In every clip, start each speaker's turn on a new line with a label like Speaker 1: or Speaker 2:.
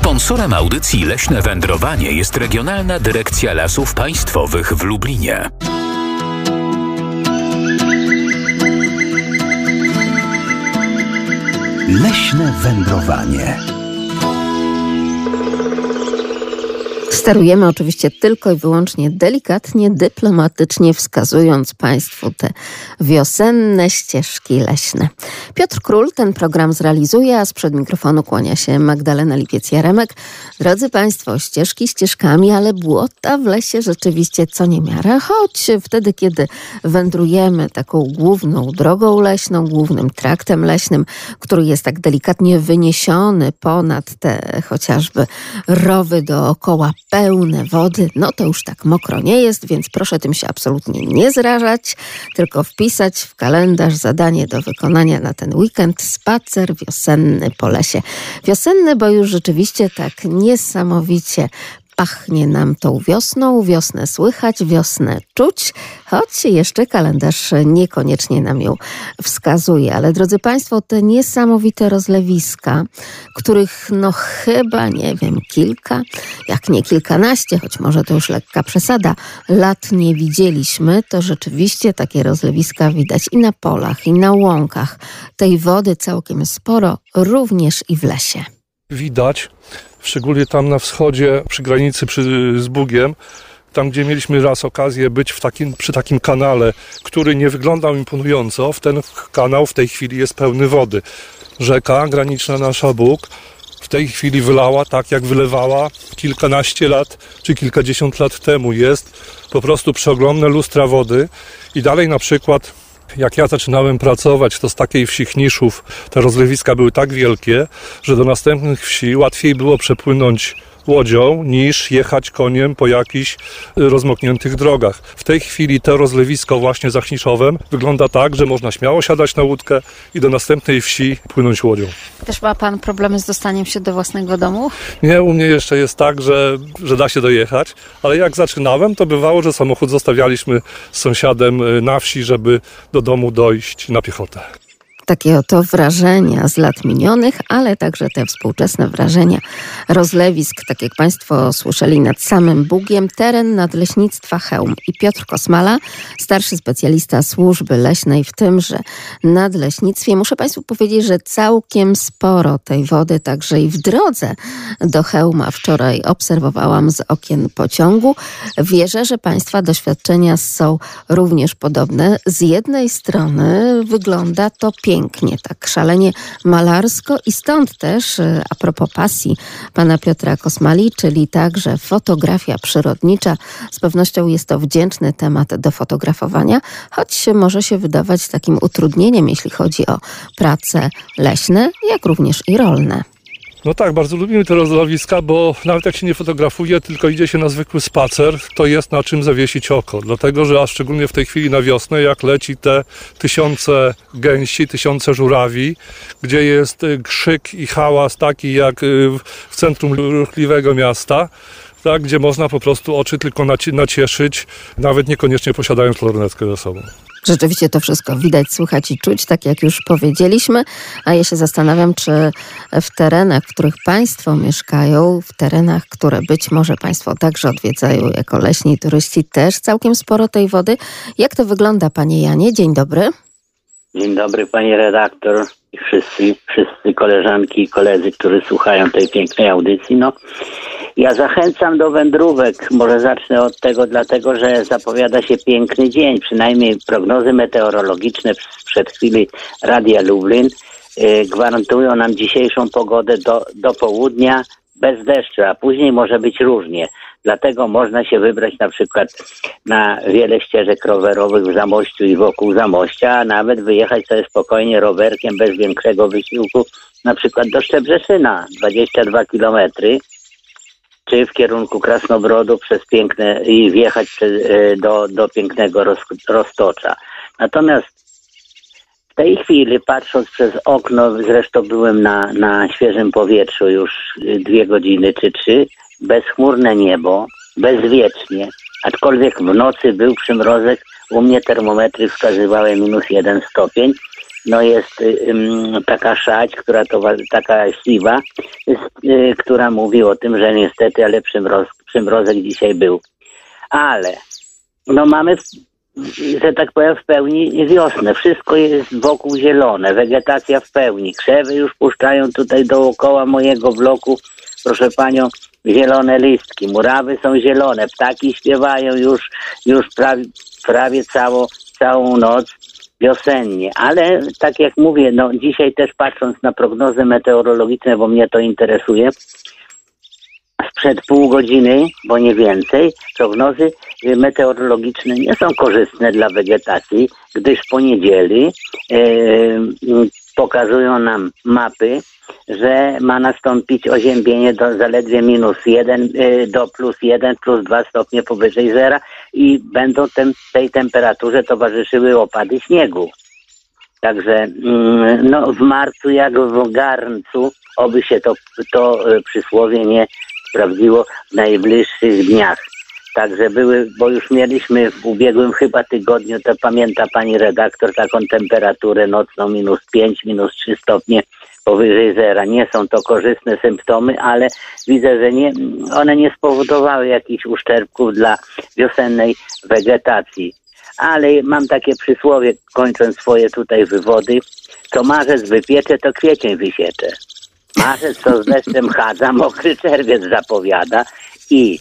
Speaker 1: Sponsorem audycji Leśne Wędrowanie jest Regionalna Dyrekcja Lasów Państwowych w Lublinie.
Speaker 2: Leśne Wędrowanie.
Speaker 3: Sterujemy oczywiście tylko i wyłącznie delikatnie, dyplomatycznie wskazując Państwu te wiosenne ścieżki leśne. Piotr Król ten program zrealizuje, a sprzed mikrofonu kłania się Magdalena Lipiec-Jaremek. Drodzy Państwo, ścieżki ścieżkami, ale błota w lesie rzeczywiście co niemiara, choć wtedy, kiedy wędrujemy taką główną drogą leśną, głównym traktem leśnym, który jest tak delikatnie wyniesiony ponad te chociażby rowy dookoła, pełne wody, no to już tak mokro nie jest, więc proszę tym się absolutnie nie zrażać, tylko wpisać w kalendarz zadanie do wykonania na ten weekend: spacer wiosenny po lesie. Wiosenny, bo już rzeczywiście tak niesamowicie pachnie nam tą wiosną, wiosnę słychać, wiosnę czuć, choć jeszcze kalendarz niekoniecznie nam ją wskazuje. Ale drodzy Państwo, te niesamowite rozlewiska, których no chyba, nie wiem, kilka, jak nie kilkanaście, choć może to już lekka przesada, lat nie widzieliśmy, to rzeczywiście takie rozlewiska widać i na polach, i na łąkach. Tej wody całkiem sporo, również i w lesie.
Speaker 4: Widać, szczególnie tam na wschodzie, przy granicy z Bugiem, tam gdzie mieliśmy raz okazję być przy takim kanale, który nie wyglądał imponująco. Ten kanał w tej chwili jest pełny wody. Rzeka graniczna nasza Bug w tej chwili wylała tak, jak wylewała kilkanaście lat czy kilkadziesiąt lat temu. Jest po prostu przeogromne lustra wody i dalej na przykład jak ja zaczynałem pracować, to z takiej wsi Chniszów te rozlewiska były tak wielkie, że do następnych wsi łatwiej było przepłynąć łodzią niż jechać koniem po jakichś rozmokniętych drogach. W tej chwili to rozlewisko właśnie za Chniszowem wygląda tak, że można śmiało siadać na łódkę i do następnej wsi płynąć łodzią.
Speaker 5: Też ma Pan problemy z dostaniem się do własnego domu?
Speaker 4: Nie, u mnie jeszcze jest tak, że da się dojechać, ale jak zaczynałem, to bywało, że samochód zostawialiśmy z sąsiadem na wsi, żeby do domu dojść na piechotę.
Speaker 3: Takie oto wrażenia z lat minionych, ale także te współczesne wrażenia rozlewisk, tak jak Państwo słyszeli, nad samym Bugiem, teren Nadleśnictwa Chełm. I Piotr Kosmala, starszy specjalista służby leśnej w tymże nadleśnictwie. Muszę Państwu powiedzieć, że całkiem sporo tej wody, także i w drodze do Chełma wczoraj obserwowałam z okien pociągu. Wierzę, że Państwa doświadczenia są również podobne. Z jednej strony wygląda to pięknie, tak szalenie malarsko i stąd też, a propos pasji pana Piotra Kosmali, czyli także fotografia przyrodnicza. Z pewnością jest to wdzięczny temat do fotografowania, choć może się wydawać takim utrudnieniem, jeśli chodzi o prace leśne, jak również i rolne.
Speaker 4: No tak, bardzo lubimy te rozlewiska, bo nawet jak się nie fotografuje, tylko idzie się na zwykły spacer, to jest na czym zawiesić oko. Dlatego, że a szczególnie w tej chwili na wiosnę, jak leci te tysiące gęsi, tysiące żurawi, gdzie jest krzyk i hałas taki jak w centrum ruchliwego miasta, tak, gdzie można po prostu oczy tylko nacieszyć, nawet niekoniecznie posiadając lornetkę ze sobą.
Speaker 3: Rzeczywiście to wszystko widać, słychać i czuć, tak jak już powiedzieliśmy, a ja się zastanawiam, czy w terenach, w których Państwo mieszkają, w terenach, które być może Państwo także odwiedzają jako leśni turyści, też całkiem sporo tej wody. Jak to wygląda, Panie Janie? Dzień dobry.
Speaker 6: Dzień dobry, Pani redaktor i wszyscy koleżanki i koledzy, którzy słuchają tej pięknej audycji. No, ja zachęcam do wędrówek. Może zacznę od tego, dlatego że zapowiada się piękny dzień. Przynajmniej prognozy meteorologiczne sprzed chwili Radia Lublin gwarantują nam dzisiejszą pogodę do południa bez deszczu, a później może być różnie. Dlatego można się wybrać na przykład na wiele ścieżek rowerowych w Zamościu i wokół Zamościa, a nawet wyjechać sobie spokojnie rowerkiem bez większego wysiłku, na przykład do Szczebrzeszyna, 22 kilometry, czy w kierunku Krasnobrodu przez piękne i wjechać do pięknego Roztocza. Natomiast w tej chwili, patrząc przez okno, zresztą byłem na świeżym powietrzu już 2 godziny czy 3, bezchmurne niebo, bezwiecznie, aczkolwiek w nocy był przymrozek, u mnie termometry wskazywały -1 stopień, jest taka szać, taka śliwa, która mówi o tym, że niestety, ale przymrozek dzisiaj był. Ale mamy, że tak powiem, w pełni wiosnę. Wszystko jest wokół zielone, wegetacja w pełni. Krzewy już puszczają tutaj dookoła mojego bloku, proszę panią, zielone listki. Murawy są zielone, ptaki śpiewają już prawie całą noc wiosennie. Ale tak jak mówię, dzisiaj też patrząc na prognozy meteorologiczne, bo mnie to interesuje, sprzed pół godziny, bo nie więcej, prognozy meteorologiczne nie są korzystne dla wegetacji, gdyż po niedzieli pokazują nam mapy, że ma nastąpić oziębienie do zaledwie -1 do +1, +2 stopnie powyżej zera i będą tej temperaturze towarzyszyły opady śniegu. Także w marcu jak w garncu, oby się to przysłowie nie sprawdziło w najbliższych dniach. Także bo już mieliśmy w ubiegłym chyba tygodniu, to pamięta pani redaktor, taką temperaturę nocną -5, -3 stopnie powyżej zera. Nie są to korzystne symptomy, ale widzę, że one nie spowodowały jakichś uszczerbków dla wiosennej wegetacji. Ale mam takie przysłowie, kończąc swoje tutaj wywody, co marzec wypiecze, to kwiecień wysiecze. Marzec to z deszczem chadza, mokry czerwiec zapowiada i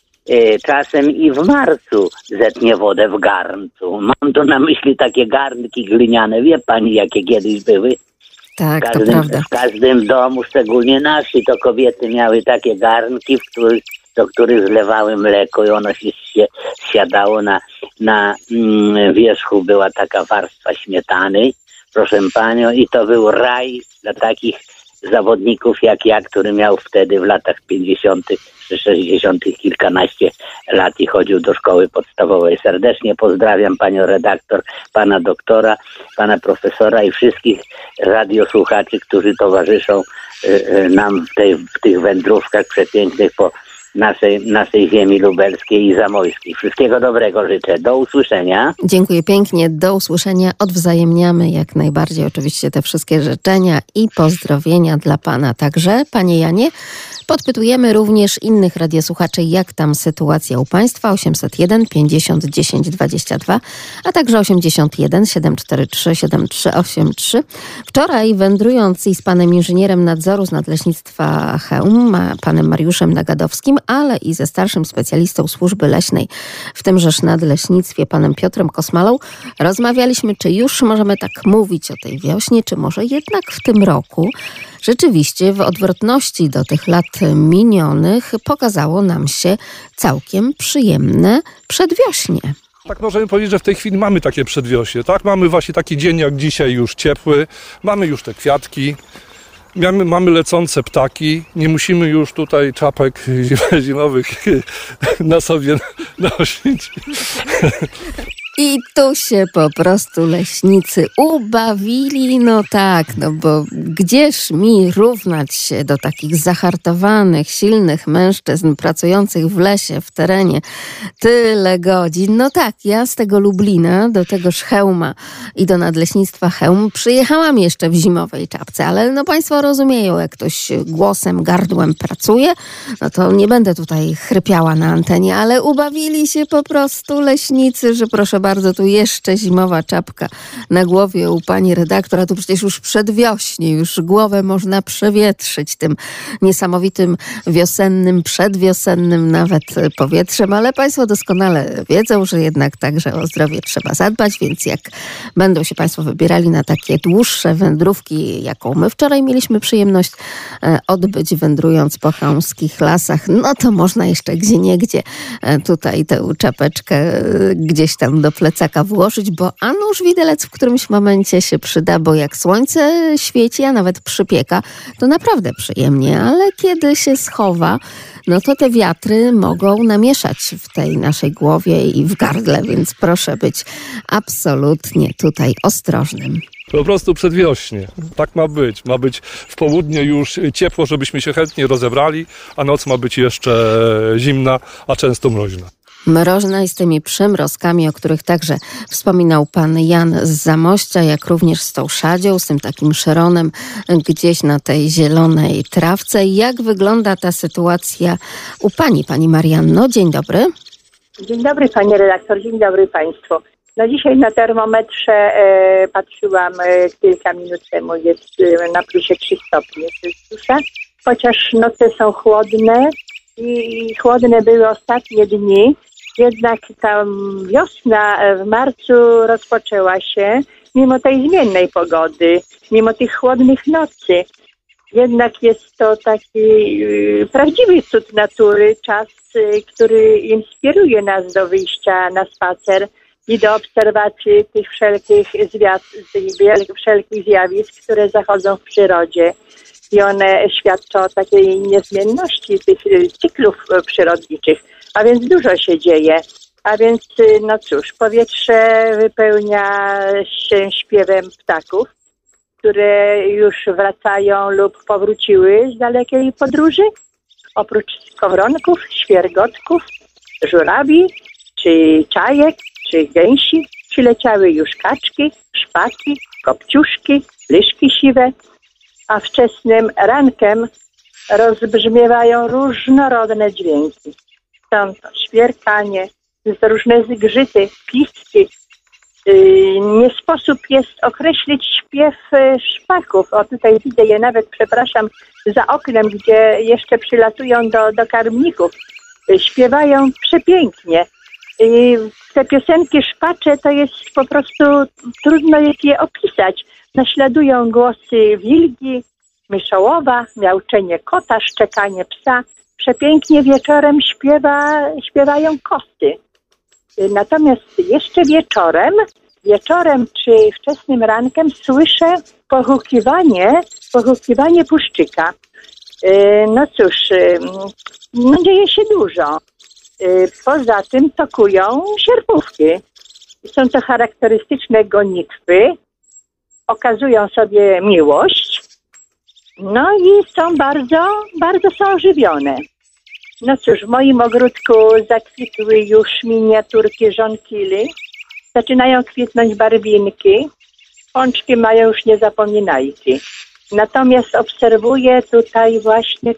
Speaker 6: czasem i w marcu zetnie wodę w garncu. Mam tu na myśli takie garnki gliniane, wie pani, jakie kiedyś były?
Speaker 3: Tak, to prawda.
Speaker 6: W każdym domu, szczególnie nasi, to kobiety miały takie garnki, do których zlewały mleko i ono się siadało na wierzchu. Była taka warstwa śmietany, proszę panią, i to był raj dla takich zawodników jak ja, który miał wtedy w latach 50. czy 60. kilkanaście lat i chodził do szkoły podstawowej. Serdecznie pozdrawiam panią redaktor, pana doktora, pana profesora i wszystkich radiosłuchaczy, którzy towarzyszą nam w tych wędrówkach przepięknych po naszej ziemi lubelskiej i zamojskiej. Wszystkiego dobrego życzę. Do usłyszenia.
Speaker 3: Dziękuję pięknie. Do usłyszenia. Odwzajemniamy jak najbardziej oczywiście te wszystkie życzenia i pozdrowienia dla pana także. Panie Janie, podpytujemy również innych radiosłuchaczy, jak tam sytuacja u państwa. 801 50 10 22, a także 81 743 7383. Wczoraj wędrując i z panem inżynierem nadzoru z Nadleśnictwa Chełm, panem Mariuszem Nagadowskim, ale i ze starszym specjalistą służby leśnej w tymżeż nadleśnictwie, panem Piotrem Kosmalą, rozmawialiśmy, czy już możemy tak mówić o tej wiośnie, czy może jednak w tym roku rzeczywiście w odwrotności do tych lat minionych pokazało nam się całkiem przyjemne przedwiośnie.
Speaker 4: Tak możemy powiedzieć, że w tej chwili mamy takie przedwiośnie, tak? Mamy właśnie taki dzień jak dzisiaj już ciepły, mamy już te kwiatki, mamy lecące ptaki, nie musimy już tutaj czapek zimowych na sobie nosić.
Speaker 3: I tu się po prostu leśnicy ubawili, bo gdzież mi równać się do takich zahartowanych, silnych mężczyzn pracujących w lesie, w terenie tyle godzin. Ja z tego Lublina do tegoż Chełma i do Nadleśnictwa Chełm przyjechałam jeszcze w zimowej czapce, ale państwo rozumieją, jak ktoś głosem, gardłem pracuje, to nie będę tutaj chrypiała na antenie, ale ubawili się po prostu leśnicy, że proszę bardzo, tu jeszcze zimowa czapka na głowie u pani redaktora. Tu przecież już przedwiośnie, już głowę można przewietrzyć tym niesamowitym wiosennym, przedwiosennym nawet powietrzem, ale państwo doskonale wiedzą, że jednak także o zdrowie trzeba zadbać, więc jak będą się państwo wybierali na takie dłuższe wędrówki, jaką my wczoraj mieliśmy przyjemność odbyć, wędrując po chełmskich lasach, to można jeszcze gdzieniegdzie tutaj tę czapeczkę gdzieś tam do plecaka włożyć, bo a nuż widelec w którymś momencie się przyda, bo jak słońce świeci, a nawet przypieka, to naprawdę przyjemnie, ale kiedy się schowa, to te wiatry mogą namieszać w tej naszej głowie i w gardle, więc proszę być absolutnie tutaj ostrożnym.
Speaker 4: Po prostu przedwiośnie. Tak ma być. Ma być w południe już ciepło, żebyśmy się chętnie rozebrali, a noc ma być jeszcze zimna, a często mroźna.
Speaker 3: Mroźna i z tymi przymrozkami, o których także wspominał pan Jan z Zamościa, jak również z tą szadzią, z tym takim szeronem gdzieś na tej zielonej trawce. Jak wygląda ta sytuacja u pani Marianno? Dzień dobry.
Speaker 7: Dzień dobry pani redaktor, dzień dobry państwu. No dzisiaj na termometrze patrzyłam kilka minut temu, jest na plusie 3 stopnie Celsjusza, chociaż noce są chłodne i chłodne były ostatnie dni, jednak ta wiosna w marcu rozpoczęła się mimo tej zmiennej pogody, mimo tych chłodnych nocy. Jednak jest to taki prawdziwy cud natury, czas, który inspiruje nas do wyjścia na spacer i do obserwacji tych wszelkich zjawisk, które zachodzą w przyrodzie. I one świadczą o takiej niezmienności tych cyklów przyrodniczych, a więc dużo się dzieje. A więc, no cóż, powietrze wypełnia się śpiewem ptaków, które już wracają lub powróciły z dalekiej podróży. Oprócz skowronków, świergotków, żurawi, czy czajek, czy gęsi, przyleciały już kaczki, szpaki, kopciuszki, liszki siwe, a wczesnym rankiem rozbrzmiewają różnorodne dźwięki. Są to świerkanie, różne zgrzyty, piski. Nie sposób jest określić śpiew szpaków. O, tutaj widzę je nawet, przepraszam, za oknem, gdzie jeszcze przylatują do karmników. Śpiewają przepięknie. I te piosenki szpacze to jest po prostu, trudno jest je opisać. Naśladują głosy wilgi, myszołowa, miauczenie kota, szczekanie psa. Przepięknie wieczorem śpiewają kosy. Natomiast jeszcze wieczorem czy wczesnym rankiem słyszę pochukiwanie puszczyka. No cóż, dzieje się dużo. Poza tym tokują sierpówki. Są to charakterystyczne gonitwy. Okazują sobie miłość. No i są bardzo są ożywione. No cóż, w moim ogródku zakwitły już miniaturki żonkili. Zaczynają kwitnąć barwinki. Pączki mają już niezapominajki. Natomiast obserwuję tutaj właśnie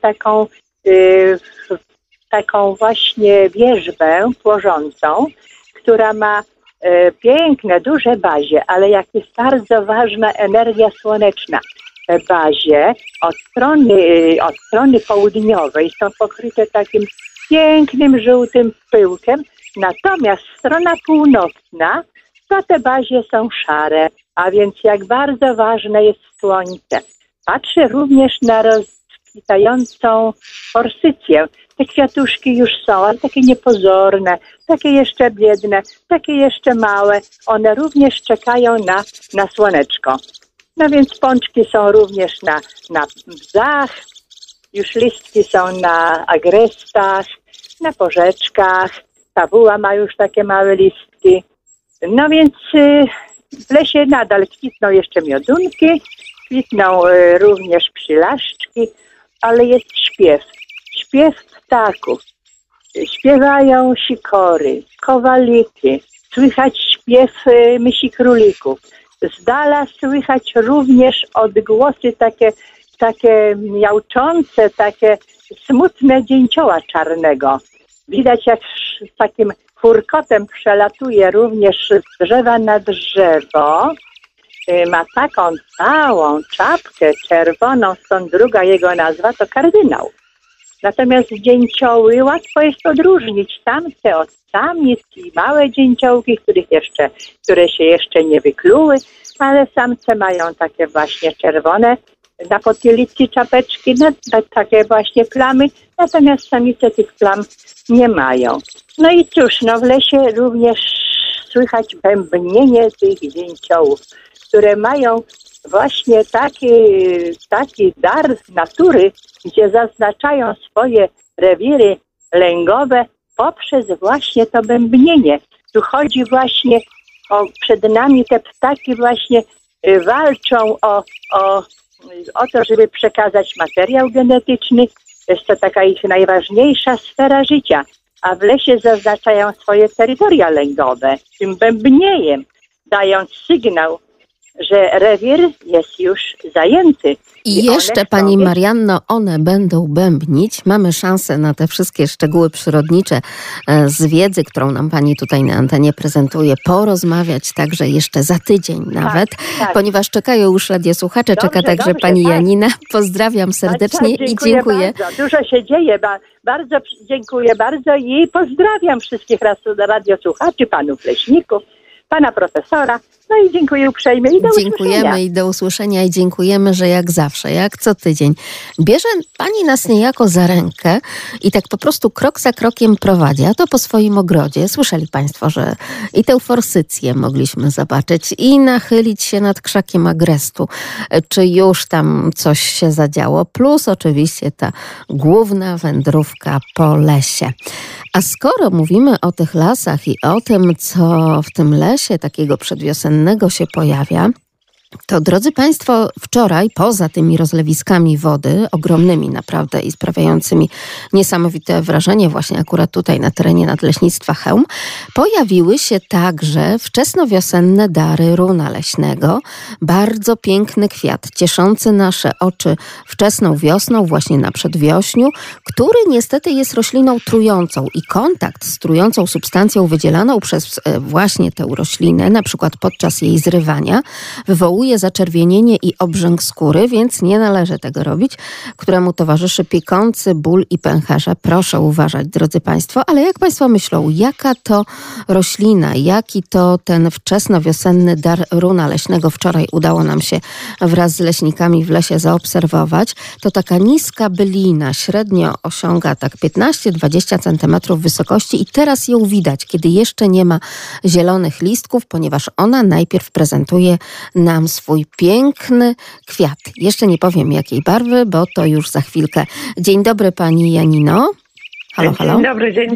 Speaker 7: taką właśnie wierzbę płożącą, która ma piękne, duże bazie, ale jak jest bardzo ważna energia słoneczna. Te bazie od strony południowej są pokryte takim pięknym, żółtym pyłkiem, natomiast strona północna, to te bazie są szare, a więc jak bardzo ważne jest słońce. Patrzę również na rozkwitającą forsycję. Te kwiatuszki już są, ale takie niepozorne, takie jeszcze biedne, takie jeszcze małe. One również czekają na słoneczko. No więc pączki są również na bzach, już listki są na agrestach, na porzeczkach, tabuła ma już takie małe listki. No więc w lesie nadal kwitną jeszcze miodunki, kwitną również przylaszczki, ale jest śpiew ptaków. Śpiewają sikory, kowaliki, słychać śpiew mysi królików. Z dala słychać również odgłosy takie miauczące, takie smutne dzięcioła czarnego. Widać, jak z takim furkotem przelatuje również z drzewa na drzewo. Ma taką całą czapkę czerwoną, stąd druga jego nazwa to kardynał. Natomiast dzięcioły łatwo jest odróżnić samce od samic i małe dzięciołki, które się jeszcze nie wykluły, ale samce mają takie właśnie czerwone na potylicy czapeczki, takie właśnie plamy, natomiast samice tych plam nie mają. No i cóż, w lesie również słychać bębnienie tych dzięciołów, które mają właśnie taki dar natury, gdzie zaznaczają swoje rewiry lęgowe poprzez właśnie to bębnienie. Tu chodzi właśnie przed nami te ptaki właśnie walczą o to, żeby przekazać materiał genetyczny. Jest to taka ich najważniejsza sfera życia. a w lesie zaznaczają swoje terytoria lęgowe tym bębniejem, dając sygnał, że rewir jest już zajęty.
Speaker 3: I jeszcze, pani Marianno, one będą bębnić. Mamy szansę na te wszystkie szczegóły przyrodnicze z wiedzy, którą nam pani tutaj na antenie prezentuje, porozmawiać także jeszcze za tydzień nawet, ponieważ czekają już radiosłuchacze, czeka także pani Janina. Pozdrawiam serdecznie i dziękuję.
Speaker 7: Bardzo. Dużo się dzieje, bardzo dziękuję bardzo i pozdrawiam wszystkich radiosłuchaczy, panów leśników, pana profesora. No i dziękuję uprzejmie i do usłyszenia.
Speaker 3: Dziękujemy i do usłyszenia i dziękujemy, że jak zawsze, jak co tydzień bierze pani nas niejako za rękę i tak po prostu krok za krokiem prowadzi, a to po swoim ogrodzie. Słyszeli państwo, że i tę forsycję mogliśmy zobaczyć i nachylić się nad krzakiem agrestu, czy już tam coś się zadziało, plus oczywiście ta główna wędrówka po lesie. A skoro mówimy o tych lasach i o tym, co w tym lesie takiego przedwiosennego się pojawia, to drodzy państwo, wczoraj poza tymi rozlewiskami wody, ogromnymi naprawdę i sprawiającymi niesamowite wrażenie właśnie akurat tutaj na terenie Nadleśnictwa Chełm, pojawiły się także wczesnowiosenne dary runa leśnego. Bardzo piękny kwiat, cieszący nasze oczy wczesną wiosną, właśnie na przedwiośniu, który niestety jest rośliną trującą i kontakt z trującą substancją wydzielaną przez właśnie tę roślinę, na przykład podczas jej zrywania, wywołuje zaczerwienienie i obrzęk skóry, więc nie należy tego robić, któremu towarzyszy piekący ból i pęcherze. Proszę uważać, drodzy państwo, ale jak państwo myślą, jaka to roślina, jaki to ten wczesnowiosenny dar runa leśnego wczoraj udało nam się wraz z leśnikami w lesie zaobserwować, to taka niska bylina, średnio osiąga tak 15-20 cm wysokości i teraz ją widać, kiedy jeszcze nie ma zielonych listków, ponieważ ona najpierw prezentuje nam swój piękny kwiat. Jeszcze nie powiem jakiej barwy, bo to już za chwilkę. Dzień dobry pani Janino. Halo, halo.
Speaker 8: Dzień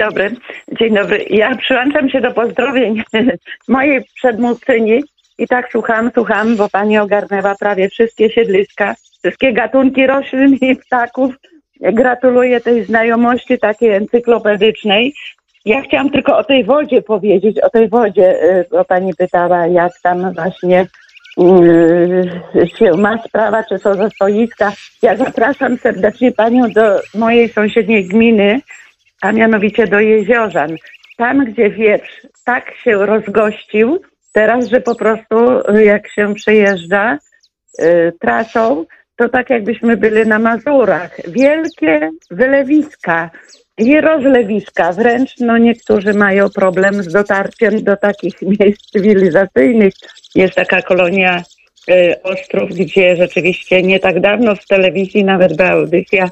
Speaker 8: dobry. Ja przyłączam się do pozdrowień mojej przedmówczyni i tak słucham, bo pani ogarnęła prawie wszystkie siedliska, wszystkie gatunki roślin i ptaków. Gratuluję tej znajomości takiej encyklopedycznej. Ja chciałam tylko o tej wodzie powiedzieć, bo pani pytała, jak tam właśnie się ma sprawa, czy są zastoiska. Ja zapraszam serdecznie panią do mojej sąsiedniej gminy, a mianowicie do Jeziorzan. Tam, gdzie wieprz tak się rozgościł, teraz, że po prostu jak się przejeżdża trasą, to tak jakbyśmy byli na Mazurach. Wielkie wylewiska i rozlewiska. Wręcz niektórzy mają problem z dotarciem do takich miejsc cywilizacyjnych. Jest taka kolonia Ostrów, gdzie rzeczywiście nie tak dawno w telewizji nawet była audycja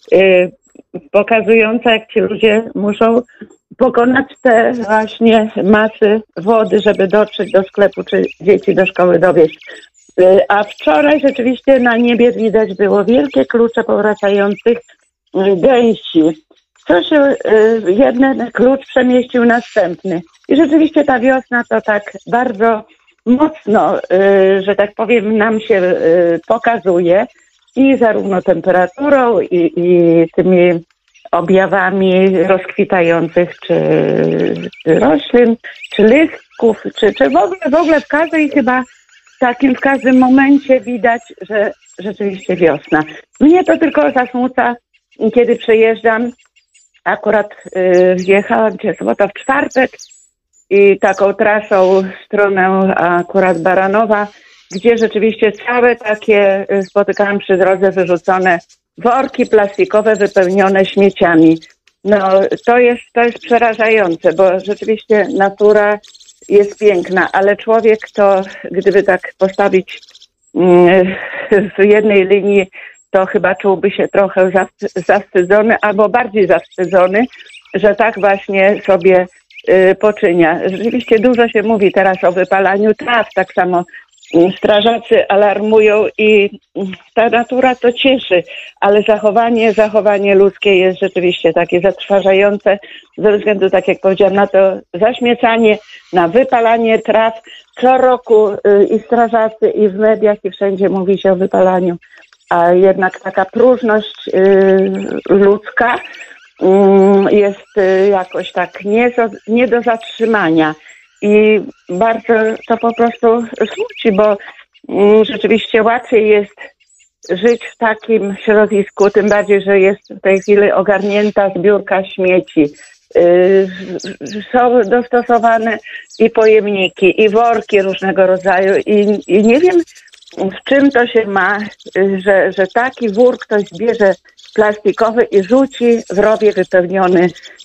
Speaker 8: pokazująca, jak ci ludzie muszą pokonać te właśnie masy wody, żeby dotrzeć do sklepu, czy dzieci do szkoły dowieźć. A wczoraj rzeczywiście na niebie widać było wielkie klucze powracających gęsi. Co się jeden klucz przemieścił następny. I rzeczywiście ta wiosna to tak bardzo mocno, że tak powiem, nam się pokazuje i zarówno temperaturą i tymi objawami rozkwitających czy roślin, czy listków, czy w ogóle w każdej chyba w każdym momencie widać, że rzeczywiście wiosna. Mnie to tylko zasmuca, kiedy przejeżdżam. Akurat wjechałam sobota w czwartek i taką trasą w stronę akurat Baranowa, gdzie rzeczywiście całe takie spotykałam przy drodze wyrzucone worki plastikowe wypełnione śmieciami. To jest przerażające, bo rzeczywiście natura jest piękna, ale człowiek to, gdyby tak postawić w jednej linii, to chyba czułby się trochę zawstydzony albo bardziej zawstydzony, że tak właśnie sobie poczynia. Rzeczywiście dużo się mówi teraz o wypalaniu traw, tak samo strażacy alarmują i ta natura to cieszy, ale zachowanie ludzkie jest rzeczywiście takie zatrważające ze względu, tak jak powiedziałam, na to zaśmiecanie, na wypalanie traw. Co roku i strażacy, i w mediach, i wszędzie mówi się o wypalaniu, a jednak taka próżność ludzka jest jakoś tak nie do zatrzymania. I bardzo to po prostu smuci, bo rzeczywiście łatwiej jest żyć w takim środowisku, tym bardziej, że jest w tej chwili ogarnięta zbiórka śmieci. Są dostosowane i pojemniki, i worki różnego rodzaju i nie wiem, w czym to się ma, że taki wór ktoś zbierze plastikowy i rzuci w rowie wypełniony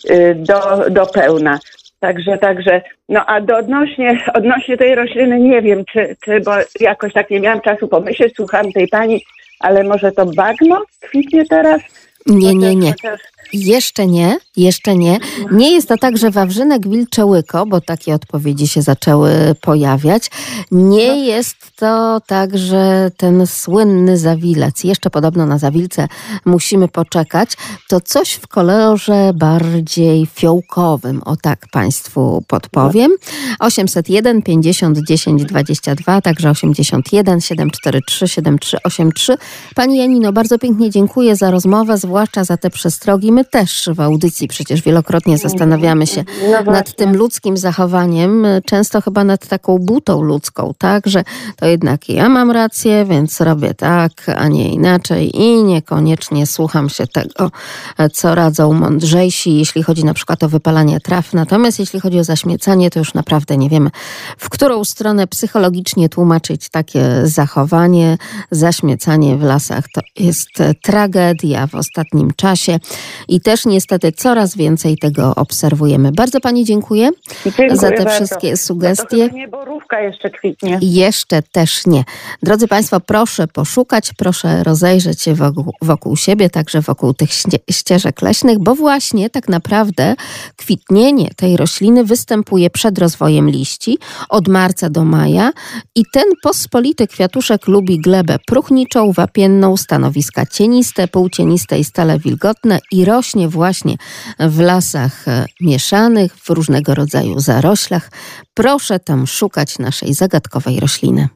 Speaker 8: do pełna. Także, no a odnośnie tej rośliny nie wiem, czy bo jakoś tak nie miałam czasu pomyśleć, słucham tej pani, ale może to bagno kwitnie teraz?
Speaker 3: Nie. Jeszcze nie. Nie jest to tak, że wawrzynek, wilcze łyko, bo takie odpowiedzi się zaczęły pojawiać. Nie jest to tak, że ten słynny zawilec, jeszcze podobno na zawilce musimy poczekać, to coś w kolorze bardziej fiołkowym. O tak Państwu podpowiem. 801 50 10 22, także 81 743 7383. Pani Janino, bardzo pięknie dziękuję za rozmowę, zwłaszcza za te przestrogi. My też w audycji przecież wielokrotnie zastanawiamy się nad tym ludzkim zachowaniem, często chyba nad taką butą ludzką, tak, że to jednak ja mam rację, więc robię tak, a nie inaczej i niekoniecznie słucham się tego, co radzą mądrzejsi, jeśli chodzi na przykład o wypalanie traw. Natomiast jeśli chodzi o zaśmiecanie, to już naprawdę nie wiemy, w którą stronę psychologicznie tłumaczyć takie zachowanie. Zaśmiecanie w lasach to jest tragedia w ostatnim czasie i też niestety coraz więcej tego obserwujemy. Bardzo Pani dziękuję za te wszystkie sugestie.
Speaker 8: To nie borówka jeszcze kwitnie.
Speaker 3: Jeszcze też nie. Drodzy Państwo, proszę poszukać, proszę rozejrzeć się wokół siebie, także wokół tych ścieżek leśnych, bo właśnie tak naprawdę kwitnienie tej rośliny występuje przed rozwojem liści od marca do maja i ten pospolity kwiatuszek lubi glebę próchniczą, wapienną, stanowiska cieniste, półcieniste i stale wilgotne i rośnie właśnie w lasach mieszanych, w różnego rodzaju zaroślach. Proszę tam szukać naszej zagadkowej rośliny.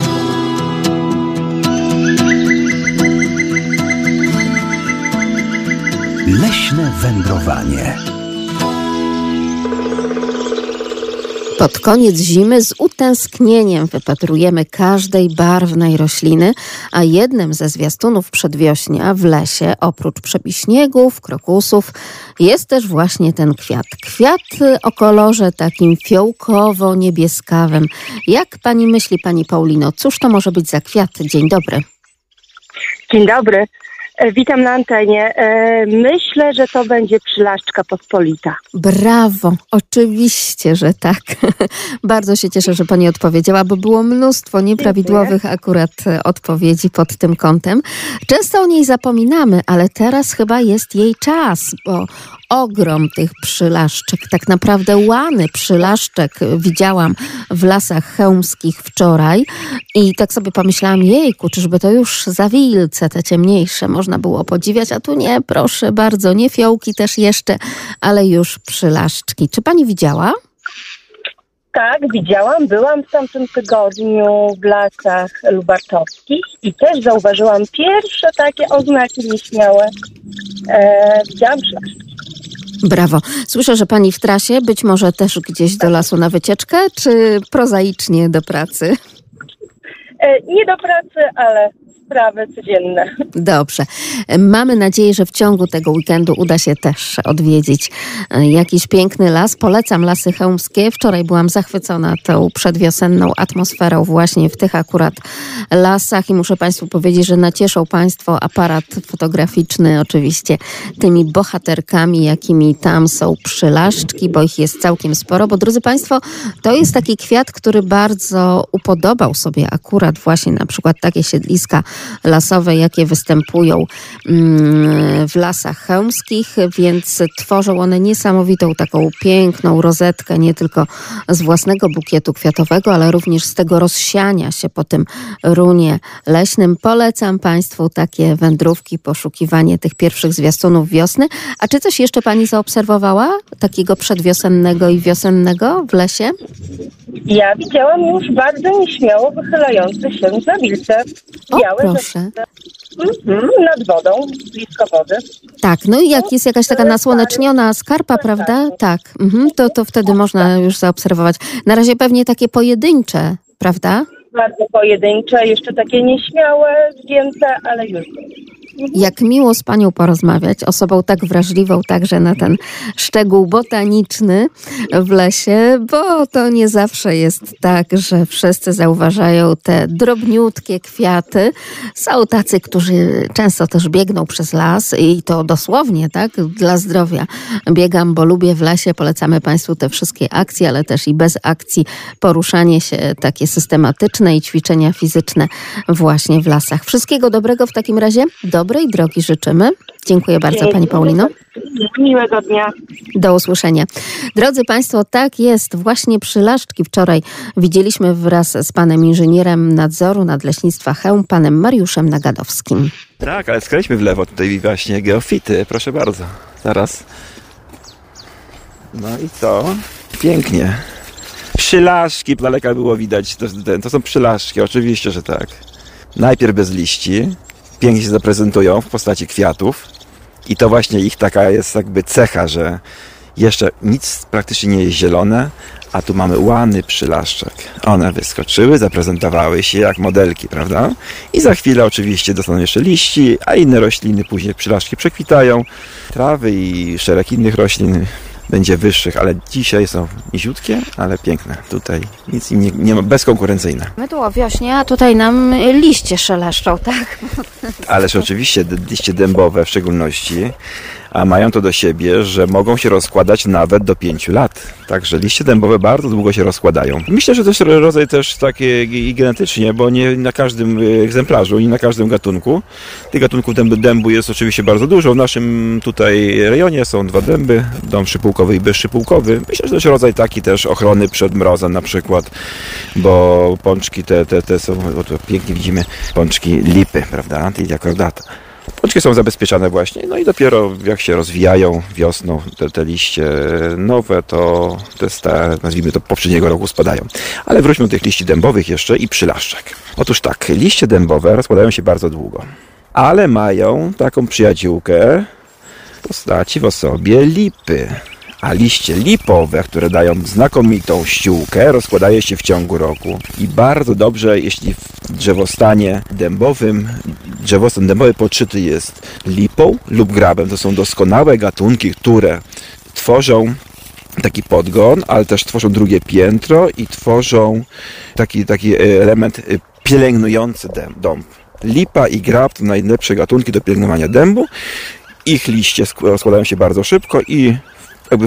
Speaker 2: Leśne wędrowanie.
Speaker 3: Pod koniec zimy z utęsknieniem wypatrujemy każdej barwnej rośliny, a jednym ze zwiastunów przedwiośnia w lesie, oprócz przebiśniegów, krokusów, jest też właśnie ten kwiat. Kwiat o kolorze takim fiołkowo-niebieskawym. Jak Pani myśli, Pani Paulino, cóż to może być za kwiat? Dzień dobry.
Speaker 9: Dzień dobry. Witam na antenie. Myślę, że to będzie przylaszczka pospolita.
Speaker 3: Brawo, oczywiście, że tak. Bardzo się cieszę, że Pani odpowiedziała, bo było mnóstwo nieprawidłowych akurat odpowiedzi pod tym kątem. Często o niej zapominamy, ale teraz chyba jest jej czas, bo ogrom tych przylaszczek, tak naprawdę łany przylaszczek widziałam w lasach chełmskich wczoraj i tak sobie pomyślałam, jejku, czyżby to już zawilce, te ciemniejsze można było podziwiać, a tu nie, proszę bardzo, nie fiołki też jeszcze, ale już przylaszczki. Czy Pani widziała?
Speaker 9: Tak, widziałam. Byłam w tamtym tygodniu w lasach lubartowskich i też zauważyłam pierwsze takie oznaki nieśmiałe. Widziałam przylaszczki.
Speaker 3: Brawo. Słyszę, że Pani w trasie, być może też gdzieś do lasu na wycieczkę, czy prozaicznie do pracy?
Speaker 9: Nie do pracy, ale sprawy codzienne.
Speaker 3: Dobrze. Mamy nadzieję, że w ciągu tego weekendu uda się też odwiedzić jakiś piękny las. Polecam Lasy Chełmskie. Wczoraj byłam zachwycona tą przedwiosenną atmosferą właśnie w tych akurat lasach i muszę Państwu powiedzieć, że nacieszą Państwo aparat fotograficzny oczywiście tymi bohaterkami, jakimi tam są przylaszczki, bo ich jest całkiem sporo, bo drodzy Państwo, to jest taki kwiat, który bardzo upodobał sobie akurat właśnie na przykład takie siedliska lasowe, jakie występują w lasach chełmskich, więc tworzą one niesamowitą taką piękną rozetkę, nie tylko z własnego bukietu kwiatowego, ale również z tego rozsiania się po tym runie leśnym. Polecam Państwu takie wędrówki, poszukiwanie tych pierwszych zwiastunów wiosny. A czy coś jeszcze Pani zaobserwowała takiego przedwiosennego i wiosennego w lesie?
Speaker 9: Ja widziałam już bardzo nieśmiało wychylające się zawilce. Białe
Speaker 3: proszę.
Speaker 9: Nad wodą, blisko wody.
Speaker 3: Tak, no i jak jest jakaś taka nasłoneczniona skarpa, prawda? Tak, to wtedy można już zaobserwować. Na razie pewnie takie pojedyncze, prawda?
Speaker 9: Bardzo pojedyncze, jeszcze takie nieśmiałe zdjęte, ale już.
Speaker 3: Jak miło z panią porozmawiać, osobą tak wrażliwą także na ten szczegół botaniczny w lesie, bo to nie zawsze jest tak, że wszyscy zauważają te drobniutkie kwiaty. Są tacy, którzy często też biegną przez las i to dosłownie, tak, dla zdrowia. Biegam, bo lubię w lesie, polecamy państwu te wszystkie akcje, ale też i bez akcji poruszanie się takie systematyczne i ćwiczenia fizyczne właśnie w lasach. Wszystkiego dobrego w takim razie. Dobrej drogi życzymy. Dziękuję bardzo pani Paulino.
Speaker 9: Miłego dnia.
Speaker 3: Do usłyszenia. Drodzy państwo, tak jest. Właśnie przylaszczki wczoraj widzieliśmy wraz z panem inżynierem nadzoru nadleśnictwa Chełm, panem Mariuszem Nagadowskim.
Speaker 10: Tak, ale skręćmy w lewo. Tutaj właśnie geofity. Proszę bardzo. Zaraz. No i co? Pięknie. Przylaszczki, z daleka było widać. To są przylaszczki, oczywiście, że tak. Najpierw bez liści. Pięknie się zaprezentują w postaci kwiatów i to właśnie ich taka jest jakby cecha, że jeszcze nic praktycznie nie jest zielone, a tu mamy łany przylaszczek. One wyskoczyły, zaprezentowały się jak modelki, prawda? I za chwilę oczywiście dostaną jeszcze liści, a inne rośliny później przylaszczki przekwitają. Trawy i szereg innych roślin będzie wyższych, ale dzisiaj są niziutkie, ale piękne. Tutaj nic im nie ma, bezkonkurencyjne.
Speaker 5: My tu o wiośnie, a tutaj nam liście szeleszczą, tak?
Speaker 10: Ależ oczywiście liście dębowe w szczególności, a mają to do siebie, że mogą się rozkładać nawet do 5 lat. Także liście dębowe bardzo długo się rozkładają. Myślę, że to jest rodzaj też takie i genetycznie, bo nie na każdym egzemplarzu, nie na każdym gatunku. Tych gatunków dębu jest oczywiście bardzo dużo. W naszym tutaj rejonie są 2 dęby, dąb szypułkowy i bezszypułkowy. Myślę, że to jest rodzaj taki też ochrony przed mrozem na przykład, bo pączki te są, bo to pięknie widzimy, pączki lipy, prawda, Antydiacordata. Pączki są zabezpieczane właśnie, no i dopiero jak się rozwijają wiosną te liście nowe, to te stare, nazwijmy to poprzedniego roku spadają. Ale wróćmy do tych liści dębowych jeszcze i przylaszczek. Otóż tak, liście dębowe rozkładają się bardzo długo, ale mają taką przyjaciółkę w postaci w osobie lipy. A liście lipowe, które dają znakomitą ściółkę, rozkładaje się w ciągu roku. I bardzo dobrze, jeśli w drzewostanie dębowym, drzewostan dębowy podszyty jest lipą lub grabem. To są doskonałe gatunki, które tworzą taki podgon, ale też tworzą drugie piętro i tworzą taki element pielęgnujący dąb. Lipa i grab to najlepsze gatunki do pielęgnowania dębu. Ich liście rozkładają się bardzo szybko i jakby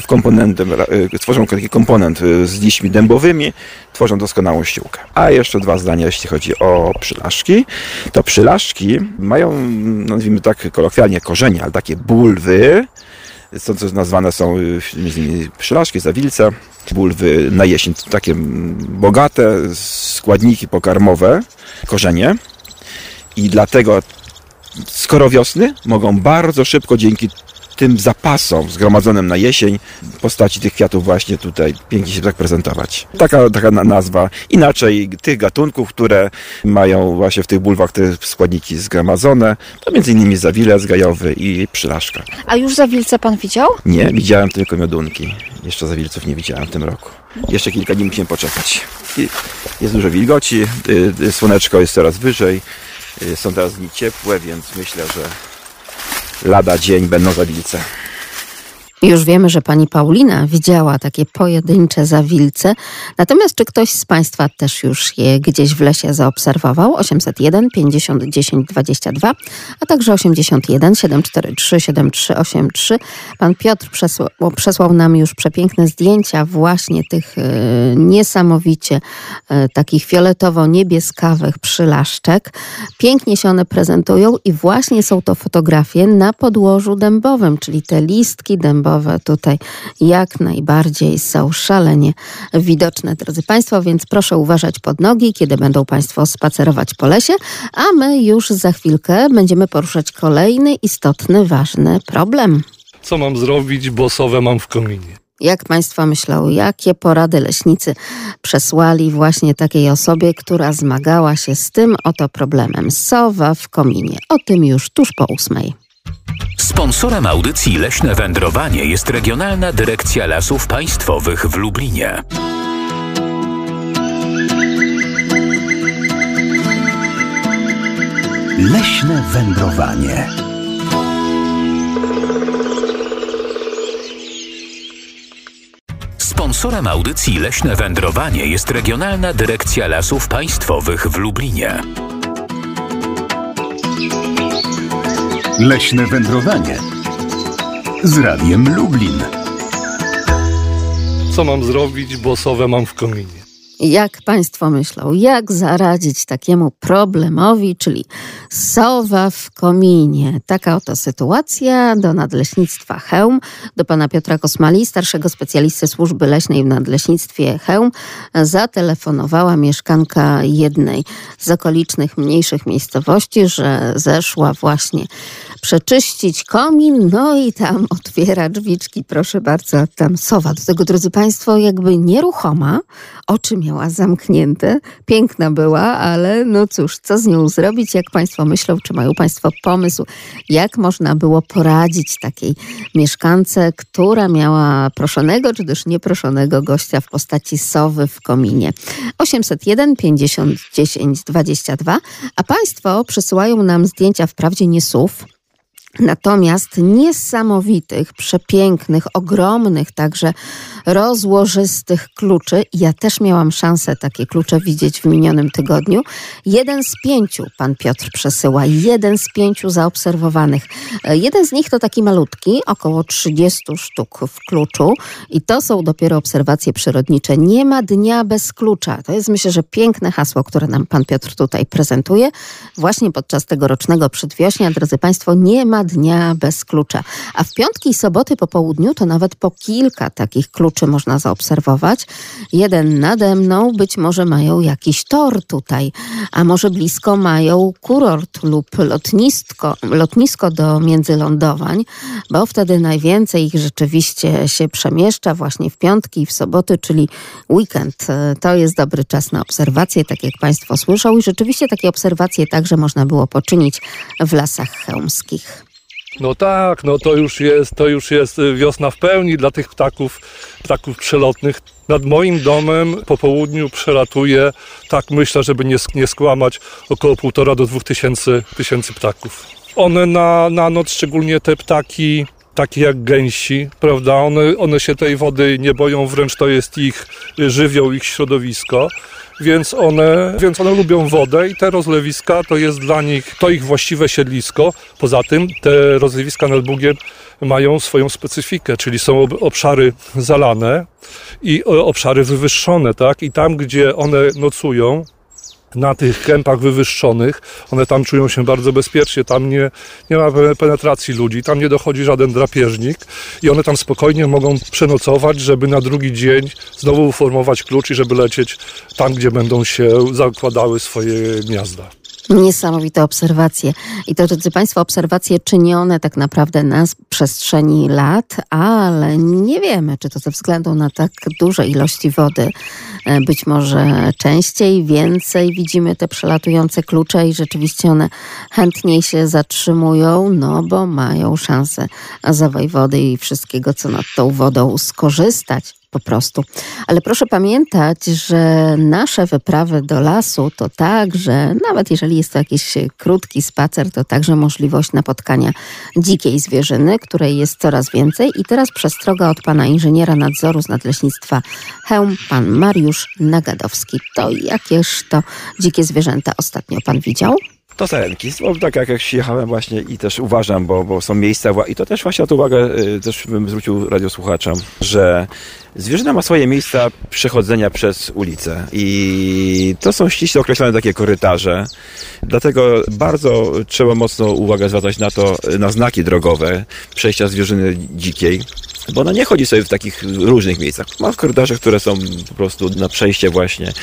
Speaker 10: tworzą taki komponent z liśćmi dębowymi, tworzą doskonałą ściółkę. A jeszcze 2 zdania, jeśli chodzi o przylaszczki. To przylaszczki mają, nazwijmy tak kolokwialnie, korzenie, ale takie bulwy, co nazwane są przylaszki, zawilce, bulwy na jesień, takie bogate składniki pokarmowe, korzenie. I dlatego skoro wiosny mogą bardzo szybko dzięki tym zapasom zgromadzonym na jesień w postaci tych kwiatów właśnie tutaj pięknie się tak prezentować. Taka nazwa. Inaczej tych gatunków, które mają właśnie w tych bulwach te składniki zgromadzone, to między innymi zawilec gajowy i przylaszka.
Speaker 5: A już zawilce pan widział?
Speaker 10: Nie, widziałem tylko miodunki. Jeszcze zawilców nie widziałem w tym roku. Jeszcze kilka dni musimy poczekać. Jest dużo wilgoci, słoneczko jest coraz wyżej, są teraz dni ciepłe, więc myślę, że lada dzień będą zawilce.
Speaker 3: Już wiemy, że pani Paulina widziała takie pojedyncze zawilce. Natomiast czy ktoś z państwa też już je gdzieś w lesie zaobserwował? 801 50 10 22, a także 81 743 7383. Pan Piotr przesłał nam już przepiękne zdjęcia właśnie tych niesamowicie takich fioletowo-niebieskawych przylaszczek. Pięknie się one prezentują i właśnie są to fotografie na podłożu dębowym, czyli te listki dębowe tutaj jak najbardziej są szalenie widoczne, drodzy państwo, więc proszę uważać pod nogi, kiedy będą państwo spacerować po lesie, a my już za chwilkę będziemy poruszać kolejny istotny, ważny problem.
Speaker 4: Co mam zrobić, bo sowę mam w kominie?
Speaker 3: Jak państwo myślą, jakie porady leśnicy przesłali właśnie takiej osobie, która zmagała się z tym oto problemem? Sowa w kominie. O tym już tuż po 8:00.
Speaker 1: Sponsorem audycji Leśne Wędrowanie jest Regionalna Dyrekcja Lasów Państwowych w Lublinie.
Speaker 2: Leśne wędrowanie.
Speaker 1: Sponsorem audycji Leśne Wędrowanie jest Regionalna Dyrekcja Lasów Państwowych w Lublinie.
Speaker 2: Leśne wędrowanie z Radiem Lublin.
Speaker 4: Co mam zrobić, bo sowę mam w kominie?
Speaker 3: Jak państwo myślą, jak zaradzić takiemu problemowi, czyli sowa w kominie? Taka oto sytuacja. Do Nadleśnictwa Chełm, do pana Piotra Kosmali, starszego specjalisty służby leśnej w Nadleśnictwie Chełm, zatelefonowała mieszkanka jednej z okolicznych mniejszych miejscowości, że zeszła właśnie przeczyścić komin, no i tam otwiera drzwiczki, proszę bardzo, tam sowa. Do tego, drodzy państwo, jakby nieruchoma, oczy miała zamknięte, piękna była, ale no cóż, co z nią zrobić? Jak państwo myślą, czy mają państwo pomysł, jak można było poradzić takiej mieszkance, która miała proszonego, czy też nieproszonego gościa w postaci sowy w kominie? 801 50 10 22, a państwo przysyłają nam zdjęcia, wprawdzie nie sów, natomiast niesamowitych, przepięknych, ogromnych, także rozłożystych kluczy. Ja też miałam szansę takie klucze widzieć w minionym tygodniu. 1 z 5 pan Piotr przesyła, 1 z 5 zaobserwowanych. Jeden z nich to taki malutki, około 30 sztuk w kluczu i to są dopiero obserwacje przyrodnicze. Nie ma dnia bez klucza. To jest, myślę, że piękne hasło, które nam pan Piotr tutaj prezentuje. Właśnie podczas tegorocznego przedwiośnia, drodzy państwo, nie ma dnia bez klucza. A w piątki i soboty po południu to nawet po kilka takich kluczy można zaobserwować. Jeden nade mną, być może mają jakiś tor tutaj, a może blisko mają kurort lub lotnisko do międzylądowań, bo wtedy najwięcej ich rzeczywiście się przemieszcza właśnie w piątki i w soboty, czyli weekend. To jest dobry czas na obserwacje, tak jak państwo słyszą, i rzeczywiście takie obserwacje także można było poczynić w Lasach Chełmskich.
Speaker 4: No tak, no to już jest wiosna w pełni dla tych ptaków przelotnych. Nad moim domem po południu przelatuje, tak myślę, żeby nie skłamać, około 1,5 do 2 tysięcy ptaków. One na noc, szczególnie te ptaki takie jak gęsi, prawda, one się tej wody nie boją, wręcz to jest ich żywioł, ich środowisko. Więc one lubią wodę i te rozlewiska to jest dla nich to ich właściwe siedlisko. Poza tym te rozlewiska nad Bugiem mają swoją specyfikę, czyli są obszary zalane i obszary wywyższone, tak? I tam, gdzie one nocują, na tych kępach wywyższonych, one tam czują się bardzo bezpiecznie, tam nie ma penetracji ludzi, tam nie dochodzi żaden drapieżnik i one tam spokojnie mogą przenocować, żeby na drugi dzień znowu uformować klucz i żeby lecieć tam, gdzie będą się zakładały swoje gniazda.
Speaker 3: Niesamowite obserwacje. I to, drodzy państwo, obserwacje czynione tak naprawdę na przestrzeni lat, ale nie wiemy, czy to ze względu na tak duże ilości wody. Być może częściej, więcej widzimy te przelatujące klucze i rzeczywiście one chętniej się zatrzymują, no bo mają szansę zawej wody i wszystkiego, co nad tą wodą skorzystać. Po prostu. Ale proszę pamiętać, że nasze wyprawy do lasu to także, nawet jeżeli jest to jakiś krótki spacer, to także możliwość napotkania dzikiej zwierzyny, której jest coraz więcej. I teraz przestroga od pana inżyniera nadzoru z Nadleśnictwa Chełm, pan Mariusz Nagadowski. To jakież to dzikie zwierzęta ostatnio pan widział?
Speaker 10: To sarenki. Tak jak jechałem właśnie i też uważam, bo są miejsca i to też właśnie na to uwagę też bym zwrócił radiosłuchaczom, że zwierzyna ma swoje miejsca przechodzenia przez ulicę i to są ściśle określone takie korytarze. Dlatego bardzo trzeba mocno uwagę zwracać na znaki drogowe przejścia zwierzyny dzikiej. Bo ona nie chodzi sobie w takich różnych miejscach. Ma korytarze, które są po prostu na przejście właśnie.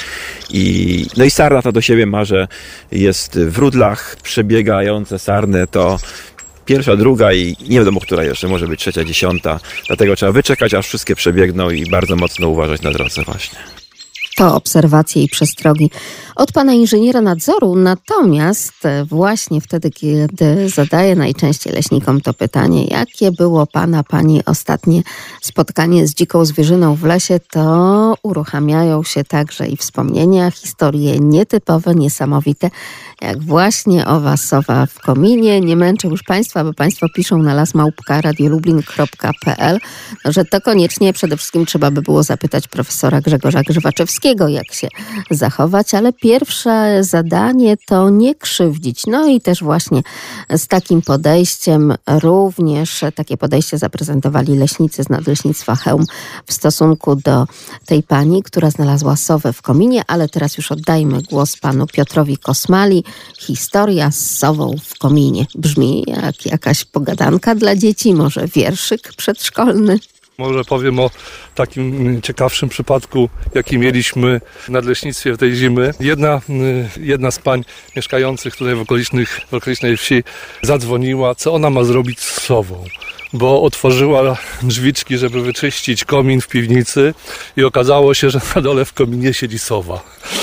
Speaker 10: No i sarna ta do siebie ma, że jest w rudlach przebiegające sarny, to pierwsza, druga i nie wiadomo, która jeszcze może być trzecia, 10. Dlatego trzeba wyczekać, aż wszystkie przebiegną i bardzo mocno uważać na drodze właśnie.
Speaker 3: To obserwacje i przestrogi od pana inżyniera nadzoru. Natomiast właśnie wtedy, kiedy zadaję najczęściej leśnikom to pytanie, jakie było pani ostatnie spotkanie z dziką zwierzyną w lesie, to uruchamiają się także i wspomnienia, historie nietypowe, niesamowite, jak właśnie owa sowa w kominie. Nie męczę już państwa, bo państwo piszą na lasmałpka.radiolublin.pl, że to koniecznie przede wszystkim trzeba by było zapytać profesora Grzegorza Grzywaczewskiego, jak się zachować, ale pierwsze zadanie to nie krzywdzić. No i też właśnie z takim podejściem również takie podejście zaprezentowali leśnicy z Nadleśnictwa Chełm w stosunku do tej pani, która znalazła sowę w kominie, ale teraz już oddajmy głos panu Piotrowi Kosmali. Historia z sową w kominie. Brzmi jak jakaś pogadanka dla dzieci, może wierszyk przedszkolny.
Speaker 4: Może powiem o takim ciekawszym przypadku, jaki mieliśmy w nadleśnictwie w tej zimy. Jedna z pań mieszkających tutaj w okolicznej wsi zadzwoniła, co ona ma zrobić z sową, bo otworzyła drzwiczki, żeby wyczyścić komin w piwnicy i okazało się, że na dole w kominie siedzi sowa.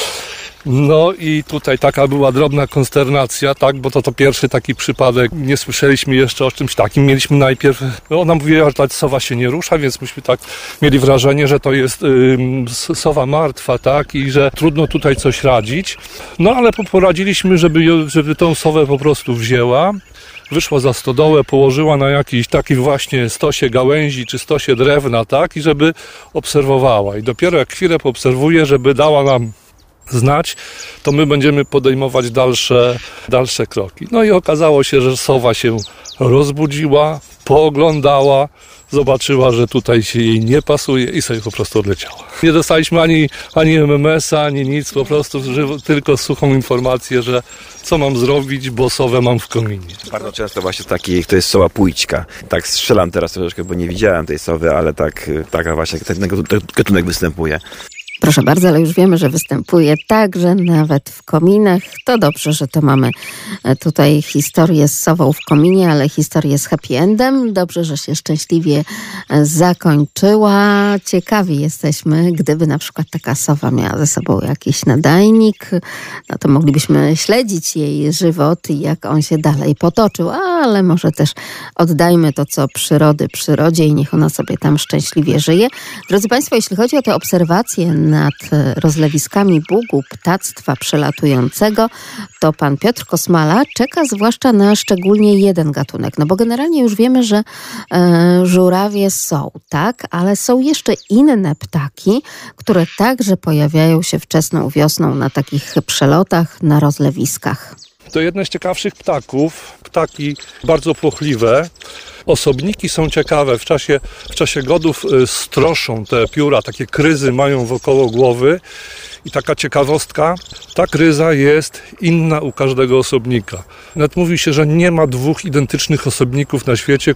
Speaker 4: No i tutaj taka była drobna konsternacja, tak, bo to pierwszy taki przypadek. Nie słyszeliśmy jeszcze o czymś takim. Mieliśmy najpierw, ona mówiła, że ta sowa się nie rusza, więc myśmy tak mieli wrażenie, że to jest sowa martwa, tak, i że trudno tutaj coś radzić. No ale poradziliśmy, żeby tą sowę po prostu wzięła. Wyszła za stodołę, położyła na jakiś taki właśnie stosie gałęzi czy stosie drewna, tak, i żeby obserwowała. I dopiero jak chwilę poobserwuje, żeby dała nam znać, to my będziemy podejmować dalsze kroki. No i okazało się, że sowa się rozbudziła, pooglądała, zobaczyła, że tutaj się jej nie pasuje i sobie po prostu odleciała. Nie dostaliśmy ani MMS-a, ani nic, po prostu tylko suchą informację, że co mam zrobić, bo sowę mam w kominie.
Speaker 10: Bardzo często właśnie to jest sowa pójczka. Tak strzelam teraz troszeczkę, bo nie widziałem tej sowy, ale taka właśnie ten gatunek występuje.
Speaker 3: Proszę bardzo, ale już wiemy, że występuje także nawet w kominach. To dobrze, że to mamy tutaj historię z sową w kominie, ale historię z happy endem. Dobrze, że się szczęśliwie zakończyła. Ciekawi jesteśmy, gdyby na przykład taka sowa miała ze sobą jakiś nadajnik, no to moglibyśmy śledzić jej żywot i jak on się dalej potoczył, ale może też oddajmy to, co przyrodzie i niech ona sobie tam szczęśliwie żyje. Drodzy Państwo, jeśli chodzi o te obserwacje nad rozlewiskami bugu, ptactwa przelatującego, to pan Piotr Kosmala czeka zwłaszcza na szczególnie jeden gatunek. No bo generalnie już wiemy, że żurawie są, tak? Ale są jeszcze inne ptaki, które także pojawiają się wczesną wiosną na takich przelotach, na rozlewiskach.
Speaker 4: To jedne z ciekawszych ptaków, ptaki bardzo płochliwe. Osobniki są ciekawe. W czasie godów stroszą te pióra, takie kryzy mają wokoło głowy. I taka ciekawostka, ta kryza jest inna u każdego osobnika. Nawet mówi się, że nie ma dwóch identycznych osobników na świecie,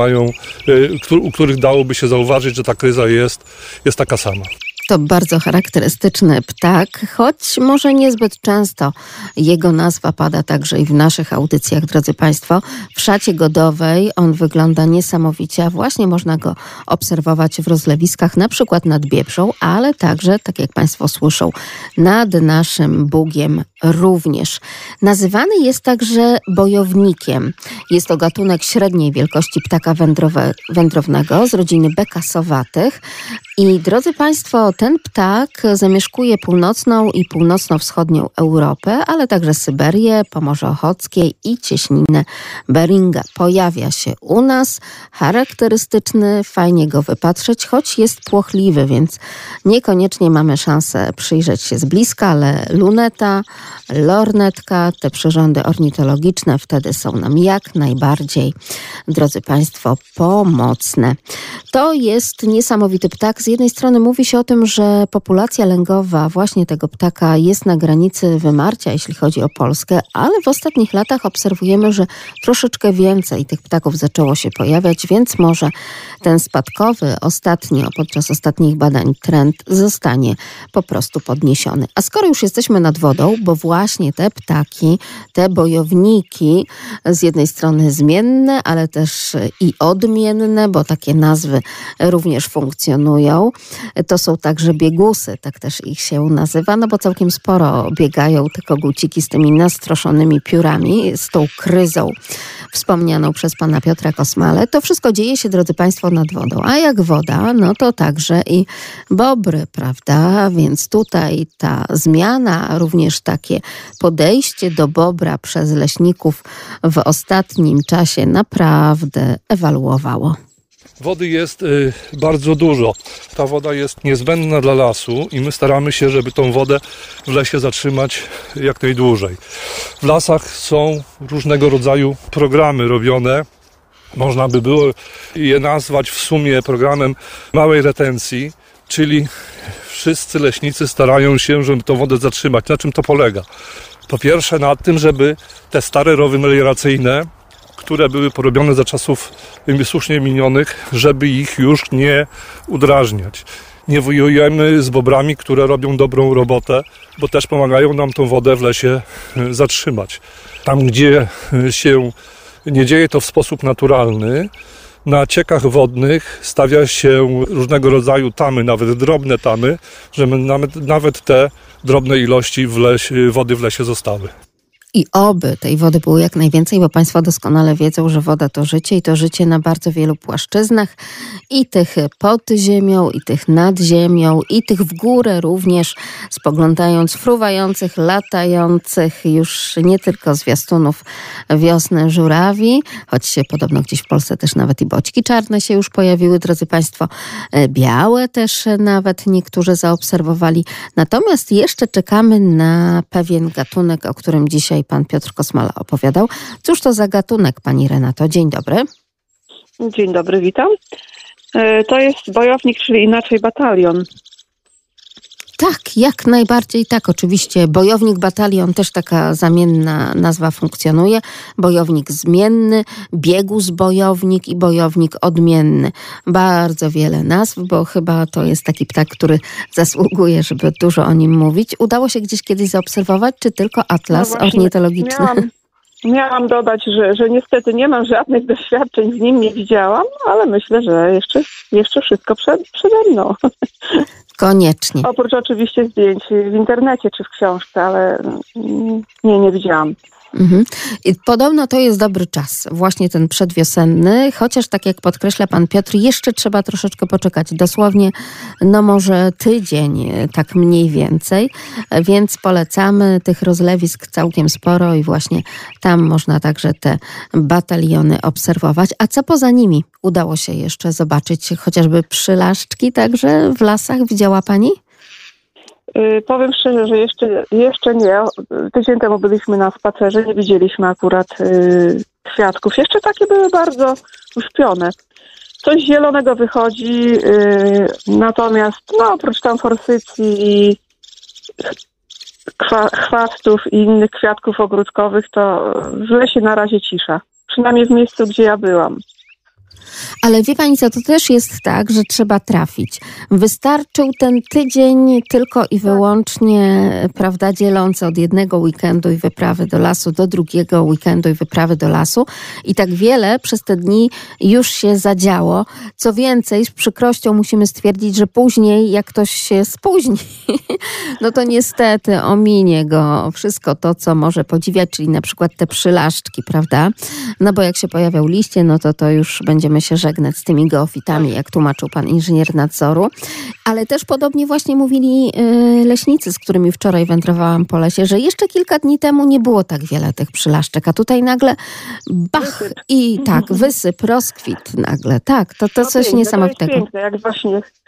Speaker 4: u których dałoby się zauważyć, że ta kryza jest taka sama.
Speaker 3: To bardzo charakterystyczny ptak, choć może niezbyt często jego nazwa pada także i w naszych audycjach, drodzy Państwo. W szacie godowej on wygląda niesamowicie, a właśnie można go obserwować w rozlewiskach, na przykład nad Biebrzą, ale także, tak jak Państwo słyszą, nad naszym Bugiem również. Nazywany jest także bojownikiem. Jest to gatunek średniej wielkości ptaka wędrownego z rodziny bekasowatych. I drodzy Państwo, ten ptak zamieszkuje północną i północno-wschodnią Europę, ale także Syberię, Pomorze Ochockie i cieśninę Beringa. Pojawia się u nas, charakterystyczny, fajnie go wypatrzeć, choć jest płochliwy, więc niekoniecznie mamy szansę przyjrzeć się z bliska, ale luneta, lornetka, te przyrządy ornitologiczne wtedy są nam jak najbardziej, drodzy Państwo, pomocne. To jest niesamowity ptak. Z jednej strony mówi się o tym, nam, że populacja lęgowa właśnie tego ptaka jest na granicy wymarcia, jeśli chodzi o Polskę, ale w ostatnich latach obserwujemy, że troszeczkę więcej tych ptaków zaczęło się pojawiać, więc może ten spadkowy podczas ostatnich badań trend zostanie po prostu podniesiony. A skoro już jesteśmy nad wodą, bo właśnie te ptaki, te bojowniki, z jednej strony zmienne, ale też i odmienne, bo takie nazwy również funkcjonują. To są także biegusy, tak też ich się nazywa, no bo całkiem sporo biegają te koguciki z tymi nastroszonymi piórami, z tą kryzą wspomnianą przez pana Piotra Kosmalę. To wszystko dzieje się, drodzy państwo, nad wodą. A jak woda, no to także i bobry, prawda? Więc tutaj ta zmiana, również takie podejście do bobra przez leśników w ostatnim czasie naprawdę ewaluowało.
Speaker 4: Wody jest bardzo dużo. Ta woda jest niezbędna dla lasu i my staramy się, żeby tą wodę w lesie zatrzymać jak najdłużej. W lasach są różnego rodzaju programy robione. Można by było je nazwać w sumie programem małej retencji, czyli wszyscy leśnicy starają się, żeby tą wodę zatrzymać. Na czym to polega? Po pierwsze na tym, żeby te stare rowy melioracyjne, które były porobione za czasów słusznie minionych, żeby ich już nie udrażniać. Nie wojujemy z bobrami, które robią dobrą robotę, bo też pomagają nam tą wodę w lesie zatrzymać. Tam, gdzie się nie dzieje to w sposób naturalny, na ciekach wodnych stawia się różnego rodzaju tamy, nawet drobne tamy, żeby nawet te drobne ilości wody w lesie zostały.
Speaker 3: I oby tej wody było jak najwięcej, bo państwo doskonale wiedzą, że woda to życie i to życie na bardzo wielu płaszczyznach, i tych pod ziemią, i tych nad ziemią, i tych w górę również, spoglądając fruwających, latających już nie tylko zwiastunów wiosny żurawi, choć się podobno gdzieś w Polsce też nawet i boćki czarne się już pojawiły, drodzy państwo, białe też nawet niektórzy zaobserwowali. Natomiast jeszcze czekamy na pewien gatunek, o którym dzisiaj pan Piotr Kosmala opowiadał. Cóż to za gatunek, pani Renato? Dzień dobry.
Speaker 8: Dzień dobry, witam. To jest bojownik, czyli inaczej batalion.
Speaker 3: Tak, jak najbardziej tak, oczywiście. Bojownik, batalion, też taka zamienna nazwa funkcjonuje. Bojownik zmienny, biegus bojownik i bojownik odmienny. Bardzo wiele nazw, bo chyba to jest taki ptak, który zasługuje, żeby dużo o nim mówić. Udało się gdzieś kiedyś zaobserwować, czy tylko atlas ornitologiczny?
Speaker 8: Miałam dodać, że niestety nie mam żadnych doświadczeń z nim, nie widziałam, ale myślę, że jeszcze wszystko przede mną.
Speaker 3: Koniecznie.
Speaker 8: Oprócz oczywiście zdjęć w internecie czy w książce, ale nie widziałam.
Speaker 3: I podobno to jest dobry czas, właśnie ten przedwiosenny, chociaż tak jak podkreśla pan Piotr, jeszcze trzeba troszeczkę poczekać, dosłownie może tydzień, tak mniej więcej, więc polecamy, tych rozlewisk całkiem sporo i właśnie tam można także te bataliony obserwować. A co poza nimi udało się jeszcze zobaczyć, chociażby przylaszczki także w lasach, widziała pani?
Speaker 8: Powiem szczerze, że jeszcze nie. Tydzień temu byliśmy na spacerze, nie widzieliśmy akurat kwiatków. Jeszcze takie były bardzo uśpione. Coś zielonego wychodzi, natomiast oprócz tam forsycji, chwastów i innych kwiatków ogródkowych, to w lesie na razie cisza. Przynajmniej w miejscu, gdzie ja byłam.
Speaker 3: Ale wie pani co, to też jest tak, że trzeba trafić. Wystarczył ten tydzień tylko i wyłącznie, prawda, dzielący od jednego weekendu i wyprawy do lasu do drugiego weekendu i wyprawy do lasu. I tak wiele przez te dni już się zadziało. Co więcej, z przykrością musimy stwierdzić, że później, jak ktoś się spóźni, no to niestety ominie go wszystko to, co może podziwiać, czyli na przykład te przylaszczki, prawda? No bo jak się pojawią liście, no to już będziemy się żegnać z tymi geofitami, jak tłumaczył pan inżynier nadzoru. Ale też podobnie właśnie mówili leśnicy, z którymi wczoraj wędrowałam po lesie, że jeszcze kilka dni temu nie było tak wiele tych przylaszczek, a tutaj nagle bach i tak, wysyp, rozkwit nagle. Tak, to coś niesamowitego.
Speaker 8: To jest piękne, jak właśnie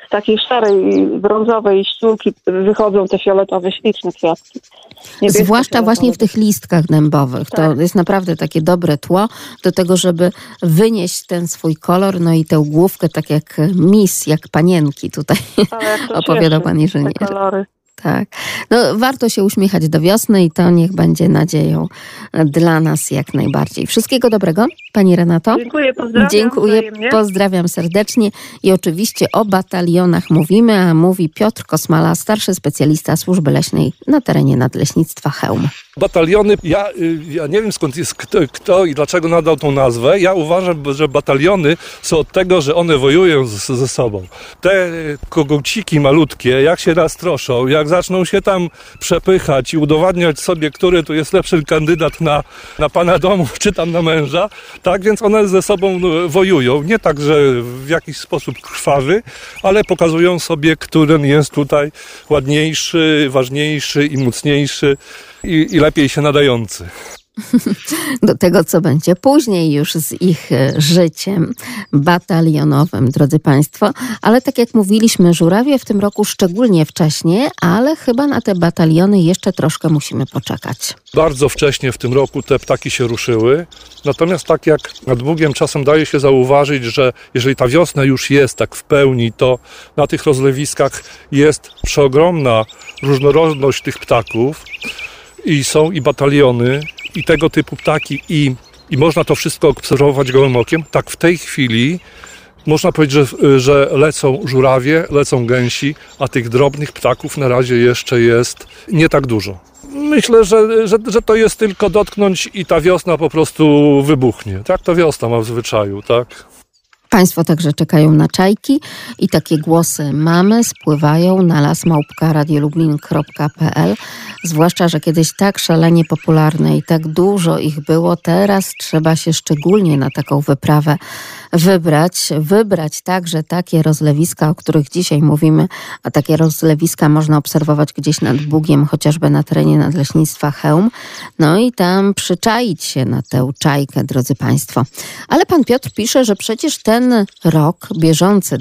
Speaker 11: z takiej szarej, brązowej ściółki wychodzą te fioletowe, śliczne kwiatki.
Speaker 3: Zwłaszcza właśnie w tych listkach dębowych. Tak. To jest naprawdę takie dobre tło do tego, żeby wynieść ten swój kolor, no i tę główkę, tak jak mis, jak panienki tutaj opowiadał pan inżynier. Tak. No, warto się uśmiechać do wiosny i to niech będzie nadzieją dla nas jak najbardziej. Wszystkiego dobrego, pani Renato.
Speaker 11: Dziękuję, pozdrawiam.
Speaker 3: Dziękuję, pozdrawiam serdecznie i oczywiście o batalionach mówimy, a mówi Piotr Kosmala, starszy specjalista Służby Leśnej na terenie Nadleśnictwa Chełm.
Speaker 4: Bataliony, ja nie wiem skąd jest kto i dlaczego nadał tą nazwę. Ja uważam, że bataliony są od tego, że one wojują ze sobą. Te koguciki malutkie, jak się nastroszą, jak zaczną się tam przepychać i udowadniać sobie, który tu jest lepszy kandydat na pana domu, czy tam na męża, tak więc one ze sobą wojują. Nie tak, że w jakiś sposób krwawy, ale pokazują sobie, który jest tutaj ładniejszy, ważniejszy i mocniejszy i lepiej się nadający.
Speaker 3: Do tego, co będzie później już z ich życiem batalionowym, drodzy Państwo. Ale tak jak mówiliśmy, żurawie w tym roku szczególnie wcześnie, ale chyba na te bataliony jeszcze troszkę musimy poczekać.
Speaker 4: Bardzo wcześnie w tym roku te ptaki się ruszyły. Natomiast tak jak nad Bugiem czasem daje się zauważyć, że jeżeli ta wiosna już jest tak w pełni, to na tych rozlewiskach jest przeogromna różnorodność tych ptaków i są i bataliony, i tego typu ptaki i można to wszystko obserwować gołym okiem. Tak w tej chwili można powiedzieć, że lecą żurawie, lecą gęsi, a tych drobnych ptaków na razie jeszcze jest nie tak dużo. Myślę, że to jest tylko dotknąć i ta wiosna po prostu wybuchnie. Tak to wiosna ma w zwyczaju, tak?
Speaker 3: Państwo także czekają na czajki i takie głosy mamy, spływają na lasmałpka.radiolublin.pl. Zwłaszcza, że kiedyś tak szalenie popularne i tak dużo ich było, teraz trzeba się szczególnie na taką wyprawę wybrać także takie rozlewiska, o których dzisiaj mówimy, a takie rozlewiska można obserwować gdzieś nad Bugiem, chociażby na terenie Nadleśnictwa Chełm, no i tam przyczaić się na tę czajkę, drodzy Państwo. Ale pan Piotr pisze, że przecież ten rok bieżący,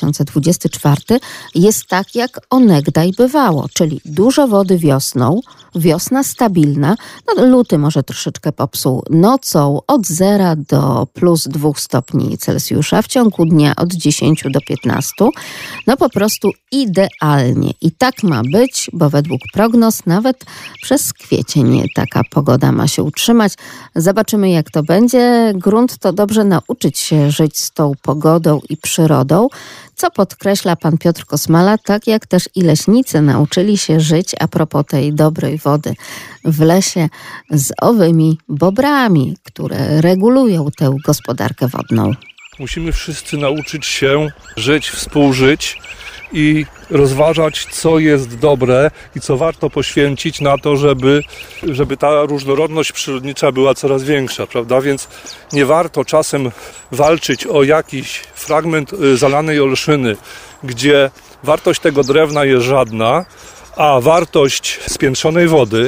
Speaker 3: 2024, jest tak, jak onegdaj bywało, czyli dużo wody wiosną, wiosna stabilna, no luty może troszeczkę popsuł nocą od 0 do plus 2 stopni Celsjusza, w ciągu dnia od 10 do 15, no po prostu idealnie. I tak ma być, bo według prognoz nawet przez kwiecień taka pogoda ma się utrzymać. Zobaczymy, jak to będzie. Grunt to dobrze nauczyć się żyć z tą pogodą i przyrodą, co podkreśla pan Piotr Kosmala, tak jak też i leśnicy nauczyli się żyć a propos tej dobrej wody w lesie z owymi bobrami, które regulują tę gospodarkę wodną.
Speaker 4: Musimy wszyscy nauczyć się żyć, współżyć i rozważać, co jest dobre i co warto poświęcić na to, żeby ta różnorodność przyrodnicza była coraz większa, prawda? Więc nie warto czasem walczyć o jakiś fragment zalanej olszyny, gdzie wartość tego drewna jest żadna, a wartość spiętrzonej wody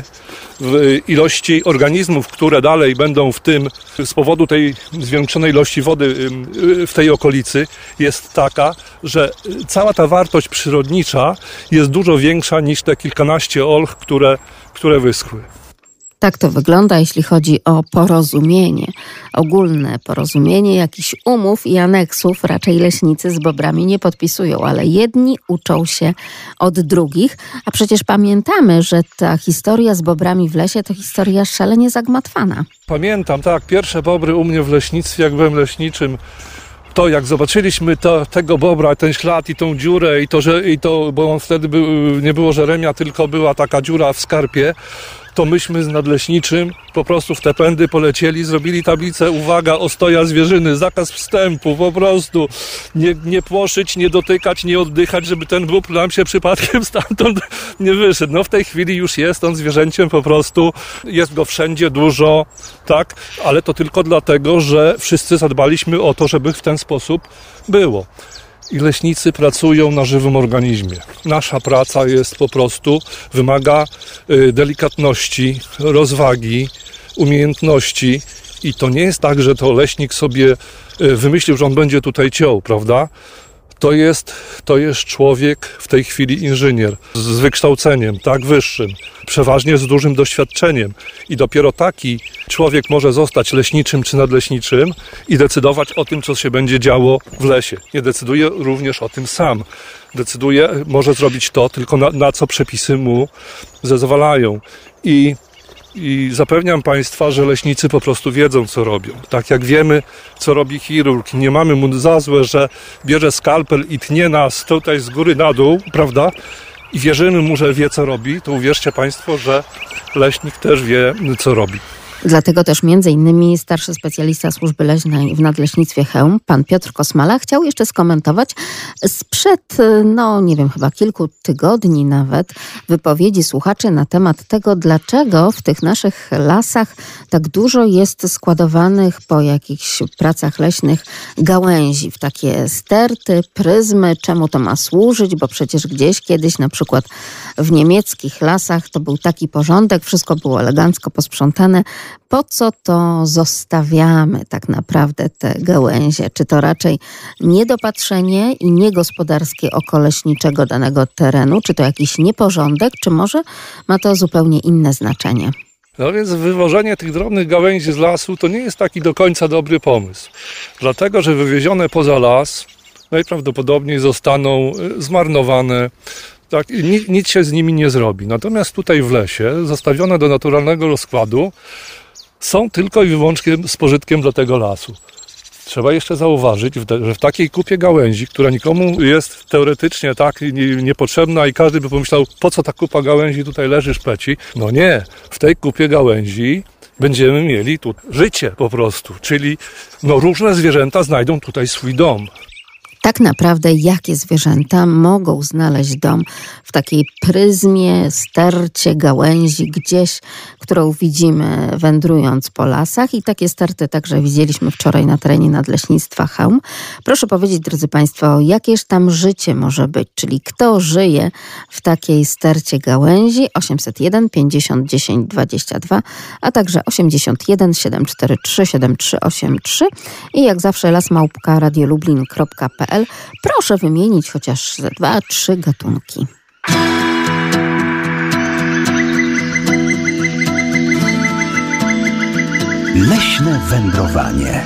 Speaker 4: w ilości organizmów, które dalej będą w tym, z powodu tej zwiększonej ilości wody w tej okolicy, jest taka, że cała ta wartość przyrodnicza jest dużo większa niż te kilkanaście olch, które wyschły.
Speaker 3: Tak to wygląda, jeśli chodzi o porozumienie, ogólne porozumienie, jakichś umów i aneksów raczej leśnicy z bobrami nie podpisują, ale jedni uczą się od drugich, a przecież pamiętamy, że ta historia z bobrami w lesie to historia szalenie zagmatwana.
Speaker 4: Pamiętam, tak, pierwsze bobry u mnie w leśnictwie, jak byłem leśniczym, to jak zobaczyliśmy tego bobra, ten ślad i tą dziurę bo on wtedy nie było żeremia, tylko była taka dziura w skarpie, to myśmy z nadleśniczym po prostu w te pędy polecieli, zrobili tablicę, uwaga, ostoja zwierzyny, zakaz wstępu, po prostu nie płoszyć, nie dotykać, nie oddychać, żeby ten bób nam się przypadkiem stamtąd nie wyszedł. No w tej chwili już jest on zwierzęciem po prostu, jest go wszędzie dużo, tak, ale to tylko dlatego, że wszyscy zadbaliśmy o to, żeby w ten sposób było. I leśnicy pracują na żywym organizmie. Nasza praca jest po prostu, wymaga delikatności, rozwagi, umiejętności i to nie jest tak, że to leśnik sobie wymyślił, że on będzie tutaj ciął, prawda? to jest człowiek w tej chwili inżynier z wykształceniem, tak, wyższym, przeważnie z dużym doświadczeniem. I dopiero taki człowiek może zostać leśniczym czy nadleśniczym i decydować o tym, co się będzie działo w lesie. Nie decyduje również o tym sam. Może zrobić to tylko na co przepisy mu zezwalają. I zapewniam Państwa, że leśnicy po prostu wiedzą, co robią. Tak jak wiemy, co robi chirurg. Nie mamy mu za złe, że bierze skalpel i tnie nas tutaj z góry na dół, prawda? I wierzymy mu, że wie, co robi. To uwierzcie Państwo, że leśnik też wie, co robi.
Speaker 3: Dlatego też między innymi starszy specjalista służby leśnej w Nadleśnictwie Chełm, pan Piotr Kosmala, chciał jeszcze skomentować sprzed, nie wiem, chyba kilku tygodni nawet, wypowiedzi słuchaczy na temat tego, dlaczego w tych naszych lasach tak dużo jest składowanych po jakichś pracach leśnych gałęzi w takie sterty, pryzmy, czemu to ma służyć, bo przecież gdzieś kiedyś na przykład w niemieckich lasach to był taki porządek, wszystko było elegancko posprzątane. Po co to zostawiamy tak naprawdę te gałęzie? Czy to raczej niedopatrzenie i niegospodarskie oko leśniczego danego terenu? Czy to jakiś nieporządek? Czy może ma to zupełnie inne znaczenie?
Speaker 4: No więc wywożenie tych drobnych gałęzi z lasu to nie jest taki do końca dobry pomysł. Dlatego, że wywiezione poza las najprawdopodobniej zostaną zmarnowane. Tak, nic się z nimi nie zrobi. Natomiast tutaj w lesie, zostawione do naturalnego rozkładu, są tylko i wyłącznie z pożytkiem dla tego lasu. Trzeba jeszcze zauważyć, że w takiej kupie gałęzi, która nikomu jest teoretycznie tak niepotrzebna i każdy by pomyślał, po co ta kupa gałęzi tutaj leży, szpeci. No nie, w tej kupie gałęzi będziemy mieli tu życie po prostu, czyli różne zwierzęta znajdą tutaj swój dom.
Speaker 3: Tak naprawdę jakie zwierzęta mogą znaleźć dom w takiej pryzmie, stercie, gałęzi gdzieś, którą widzimy wędrując po lasach i takie sterty także widzieliśmy wczoraj na terenie Nadleśnictwa Chełm. Proszę powiedzieć, drodzy Państwo, jakież tam życie może być, czyli kto żyje w takiej stercie gałęzi? 801 50 10 22, a także 81 743 7383 i jak zawsze lasmałpka.radiolublin.pl. Proszę wymienić chociaż 2-3 gatunki.
Speaker 2: Leśne wędrowanie.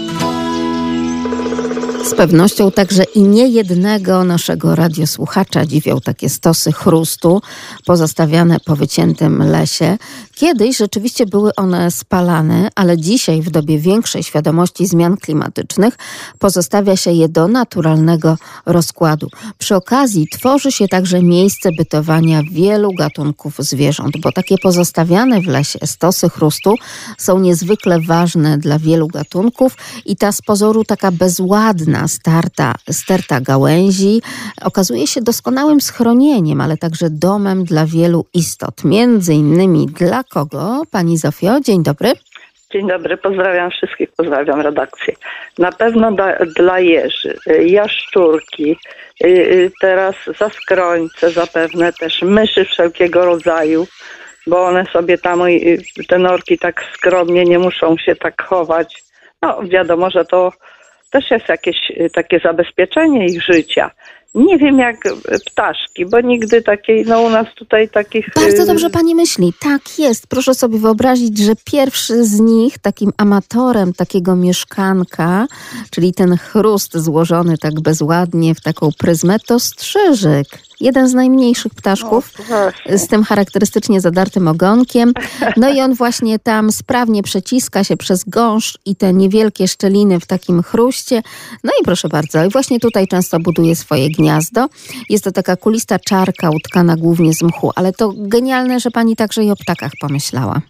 Speaker 3: Z pewnością także i niejednego naszego radiosłuchacza dziwią takie stosy chrustu pozostawiane po wyciętym lesie. Kiedyś rzeczywiście były one spalane, ale dzisiaj w dobie większej świadomości zmian klimatycznych pozostawia się je do naturalnego rozkładu. Przy okazji tworzy się także miejsce bytowania wielu gatunków zwierząt, bo takie pozostawiane w lesie stosy chrustu są niezwykle ważne dla wielu gatunków i ta z pozoru taka bezładna sterta gałęzi okazuje się doskonałym schronieniem, ale także domem dla wielu istot. Między innymi dla kogo? Pani Zofio, dzień dobry.
Speaker 11: Dzień dobry, pozdrawiam wszystkich, pozdrawiam redakcję. Na pewno dla jeży, jaszczurki, teraz zaskrońce zapewne, też myszy wszelkiego rodzaju, bo one sobie tam, te norki tak skromnie nie muszą się tak chować. Wiadomo, że to też jest jakieś takie zabezpieczenie ich życia. Nie wiem jak ptaszki, bo nigdy takiej, u nas tutaj takich...
Speaker 3: Bardzo dobrze pani myśli, tak jest. Proszę sobie wyobrazić, że pierwszy z nich, takim amatorem takiego mieszkanka, czyli ten chrust złożony tak bezładnie w taką pryzmę, to strzyżyk. Jeden z najmniejszych ptaszków z tym charakterystycznie zadartym ogonkiem. No i on właśnie tam sprawnie przeciska się przez gąszcz i te niewielkie szczeliny w takim chruście. No i proszę bardzo, i właśnie tutaj często buduje swoje gniazdo. Jest to taka kulista czarka utkana głównie z mchu, ale to genialne, że pani także i o ptakach pomyślała.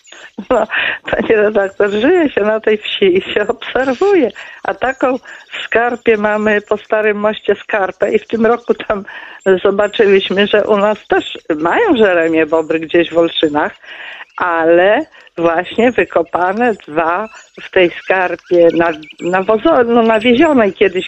Speaker 11: Pani redaktor, żyje się na tej wsi i się obserwuje. A taką w Skarpie mamy po Starym Moście Skarpę i w tym roku tam zobaczyliśmy, że u nas też mają żeremie bobry gdzieś w Olszynach, ale właśnie wykopane dwa w tej Skarpie nawiezionej kiedyś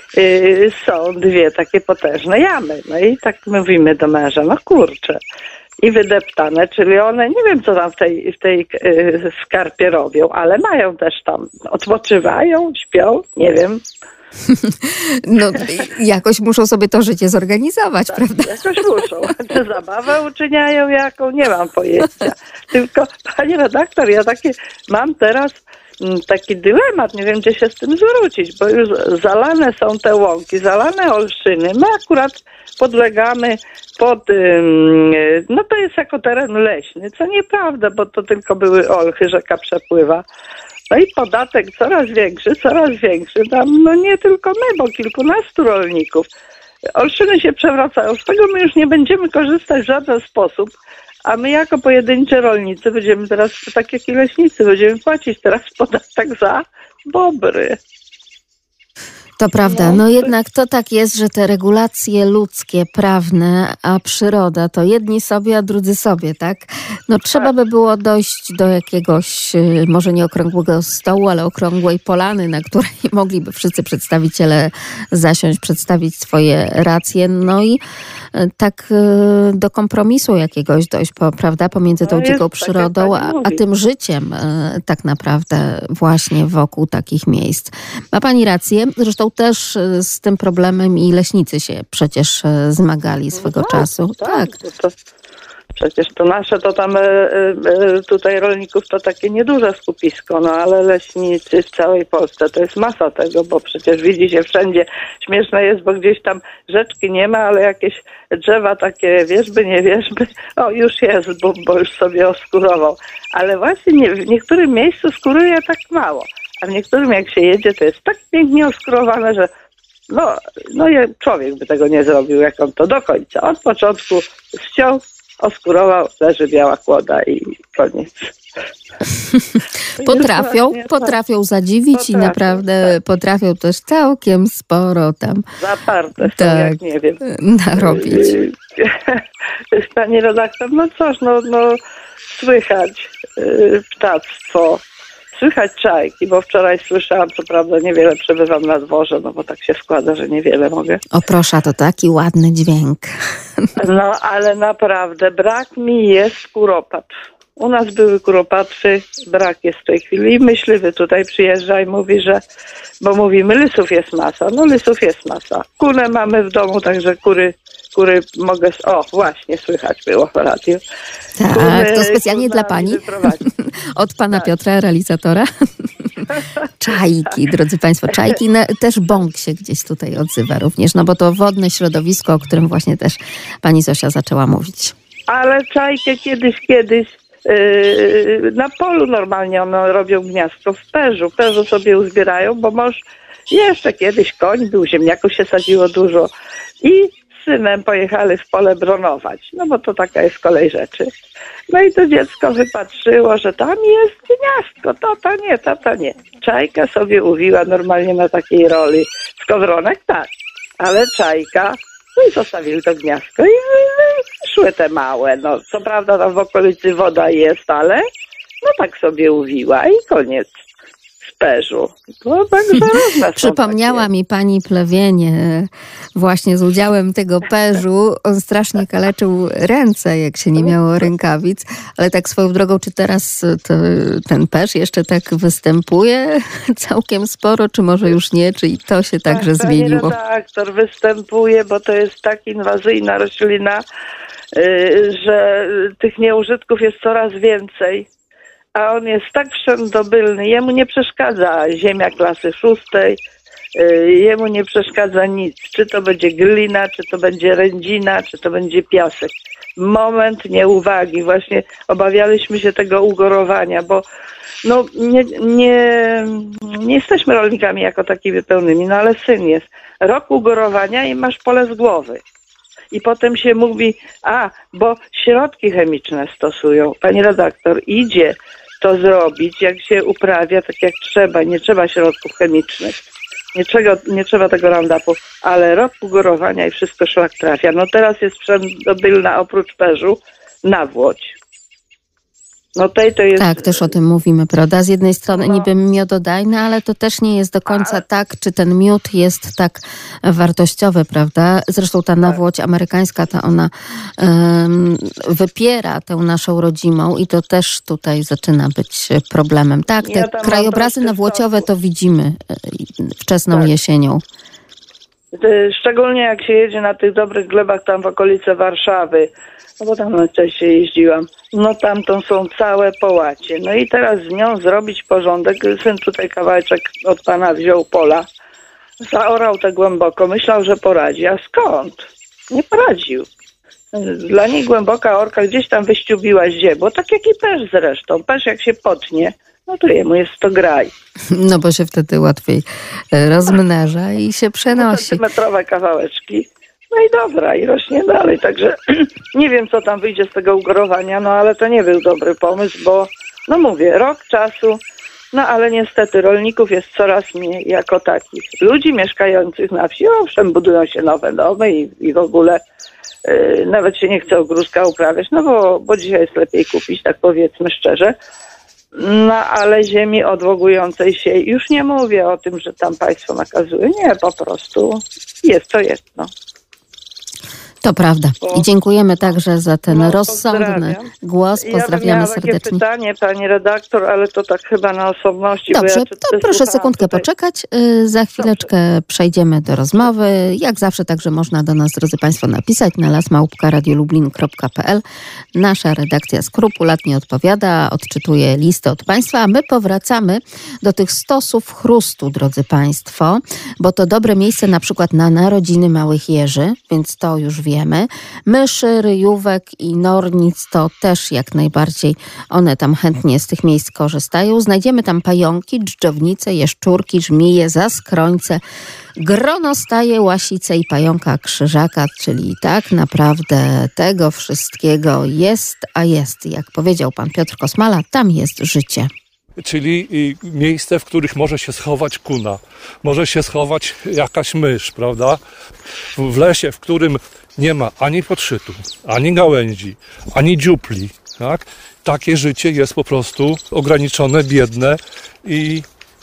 Speaker 11: są dwie takie potężne jamy. No i tak mówimy do męża, kurczę, i wydeptane, czyli one, nie wiem co tam w tej skarpie robią, ale mają też tam, odpoczywają, śpią, nie wiem.
Speaker 3: No, jakoś muszą sobie to życie zorganizować,
Speaker 11: tak,
Speaker 3: prawda?
Speaker 11: Jakoś muszą. Czy zabawę uczyniają jaką? Nie mam pojęcia. Tylko, pani redaktor, ja mam teraz taki dylemat, nie wiem gdzie się z tym zwrócić, bo już zalane są te łąki, zalane olszyny. My akurat podlegamy no to jest jako teren leśny, co nieprawda, bo to tylko były olchy, rzeka przepływa. No i podatek coraz większy. Tam, no nie tylko my, bo kilkunastu rolników. Olszyny się przewracają. Z tego my już nie będziemy korzystać w żaden sposób. A my jako pojedynczy rolnicy będziemy teraz, tak jak i leśnicy, będziemy płacić teraz podatek za bobry.
Speaker 3: To prawda. No jednak to tak jest, że te regulacje ludzkie, prawne, a przyroda to jedni sobie, a drudzy sobie, tak? No trzeba by było dojść do jakiegoś, może nie okrągłego stołu, ale okrągłej polany, na której mogliby wszyscy przedstawiciele zasiąść, przedstawić swoje racje, no i tak do kompromisu jakiegoś dojść, prawda, pomiędzy tą dziką przyrodą, a tym życiem tak naprawdę właśnie wokół takich miejsc. Ma pani rację, zresztą też z tym problemem i leśnicy się przecież zmagali swego czasu. Tak.
Speaker 11: Przecież to nasze, to tam tutaj rolników to takie nieduże skupisko, no ale leśnicy w całej Polsce to jest masa tego, bo przecież widzicie wszędzie, śmieszne jest, bo gdzieś tam rzeczki nie ma, ale jakieś drzewa takie wierzby, nie wierzby, już jest, bo już sobie oskurował. Ale właśnie w niektórym miejscu skuruje tak mało, a w niektórym jak się jedzie, to jest tak pięknie oskurowane, że człowiek by tego nie zrobił, jak on to do końca. Od początku ściął, oskurował, leży biała kłoda i koniec.
Speaker 3: Potrafią zadziwić i naprawdę potrafią też całkiem sporo tam
Speaker 11: zaparte są, jak nie wiem,
Speaker 3: narobić.
Speaker 11: Pani redaktor, no cóż, słychać ptactwo, słychać czajki, bo wczoraj słyszałam, co prawda niewiele przebywam na dworze, no bo tak się składa, że niewiele mogę.
Speaker 3: O proszę, to taki ładny dźwięk.
Speaker 11: No, ale naprawdę brak mi jest kuropatw. U nas były kuropatwy, brak jest w tej chwili. I myśliwy tutaj przyjeżdża i mówi, bo mówimy, lysów jest masa. No lysów jest masa. Kunę mamy w domu, także kury mogę... właśnie, słychać było w radiu.
Speaker 3: Tak, to specjalnie dla pani. Od pana Piotra, realizatora. Czajki, drodzy państwo, czajki. Też bąk się gdzieś tutaj odzywa również, no bo to wodne środowisko, o którym właśnie też pani Zosia zaczęła mówić.
Speaker 11: Ale czajki kiedyś na polu normalnie one robią gniazdko w perzu. Perzu sobie uzbierają, bo mąż jeszcze kiedyś koń był, ziemniaków się sadziło dużo i z synem pojechali w pole bronować, no bo to taka jest kolej rzeczy. No i to dziecko wypatrzyło, że tam jest gniazdko, to nie. Czajka sobie uwiła normalnie na takiej roli. Skowronek tak, ale czajka, no i zostawili to gniazdko i szły te małe. No co prawda tam w okolicy woda jest, ale no tak sobie uwiła i koniec z perzu. To tak zarazne.
Speaker 3: Przypomniała mi pani plewienie właśnie z udziałem tego perzu. On strasznie kaleczył ręce, jak się nie miało rękawic. Ale tak swoją drogą, czy teraz ten perz jeszcze tak występuje całkiem sporo, czy może już nie? Czy i to się także zmieniło?
Speaker 11: Tak, to występuje, bo to jest tak inwazyjna roślina, że tych nieużytków jest coraz więcej. A on jest tak wszędobylny, jemu nie przeszkadza ziemia klasy 6, jemu nie przeszkadza nic. Czy to będzie glina, czy to będzie rędzina, czy to będzie piasek. Moment nieuwagi. Właśnie obawialiśmy się tego ugorowania, bo nie jesteśmy rolnikami jako takimi pełnymi, no ale syn jest. Rok ugorowania i masz pole z głowy. I potem się mówi, bo środki chemiczne stosują. Pani redaktor, idzie to zrobić, jak się uprawia tak jak trzeba. Nie trzeba środków chemicznych. Nie trzeba tego Roundupu, ale rok ugorowania i wszystko szlak trafia. No teraz jest wszędobylna oprócz perzu nawłoć. No to jest...
Speaker 3: Tak, też o tym mówimy, prawda? Z jednej strony niby miododajne, ale to też nie jest do końca tak, czy ten miód jest tak wartościowy, prawda? Zresztą ta nawłoć amerykańska, to ona wypiera tę naszą rodzimą i to też tutaj zaczyna być problemem. Tak, te krajobrazy nawłociowe to widzimy wczesną jesienią.
Speaker 11: Szczególnie jak się jedzie na tych dobrych glebach tam w okolice Warszawy, no bo tam najczęściej jeździłam, no tam to są całe połacie. No i teraz z nią zrobić porządek. Syn tutaj kawałeczek od pana wziął pola, zaorał te głęboko, myślał, że poradzi. A skąd? Nie poradził. Dla niej głęboka orka gdzieś tam wyściubiła źdźbło, tak jak i pesz zresztą. Pesz jak się potnie, no to jemu jest to graj.
Speaker 3: No bo się wtedy łatwiej rozmnaża i się przenosi.
Speaker 11: Centymetrowe kawałeczki. No i dobra, i rośnie dalej. Także nie wiem, co tam wyjdzie z tego ugorowania, no ale to nie był dobry pomysł, bo no mówię, rok czasu, no ale niestety rolników jest coraz mniej jako takich. Ludzi mieszkających na wsi, owszem, budują się nowe domy i w ogóle nawet się nie chce ogródka uprawiać, no bo dzisiaj jest lepiej kupić, tak powiedzmy szczerze. No ale ziemi odwogującej się, już nie mówię o tym, że tam państwo nakazuje, nie, po prostu jest to jedno.
Speaker 3: To prawda. I dziękujemy także za ten rozsądny głos. Pozdrawiamy serdecznie.
Speaker 11: Ja takie pytanie, pani redaktor, ale to tak chyba na osobności.
Speaker 3: Dobrze, to proszę sekundkę poczekać. Za chwileczkę przejdziemy do rozmowy. Jak zawsze także można do nas, drodzy państwo, napisać na las@radiolublin.pl. Nasza redakcja skrupulatnie odpowiada, odczytuje listy od państwa, a my powracamy do tych stosów chrustu, drodzy państwo, bo to dobre miejsce na przykład na narodziny małych jeży, więc to już wiemy. Myszy, ryjówek i nornic to też jak najbardziej one tam chętnie z tych miejsc korzystają. Znajdziemy tam pająki, dżdżownice, jaszczurki, żmije, zaskrońce, gronostaje, łasice i pająka krzyżaka, czyli tak naprawdę tego wszystkiego jest, a jest. Jak powiedział pan Piotr Kosmala, tam jest życie.
Speaker 4: Czyli miejsce, w których może się schować kuna, może się schować jakaś mysz, prawda? W lesie, w którym nie ma ani podszytu, ani gałęzi, ani dziupli, tak? Takie życie jest po prostu ograniczone, biedne i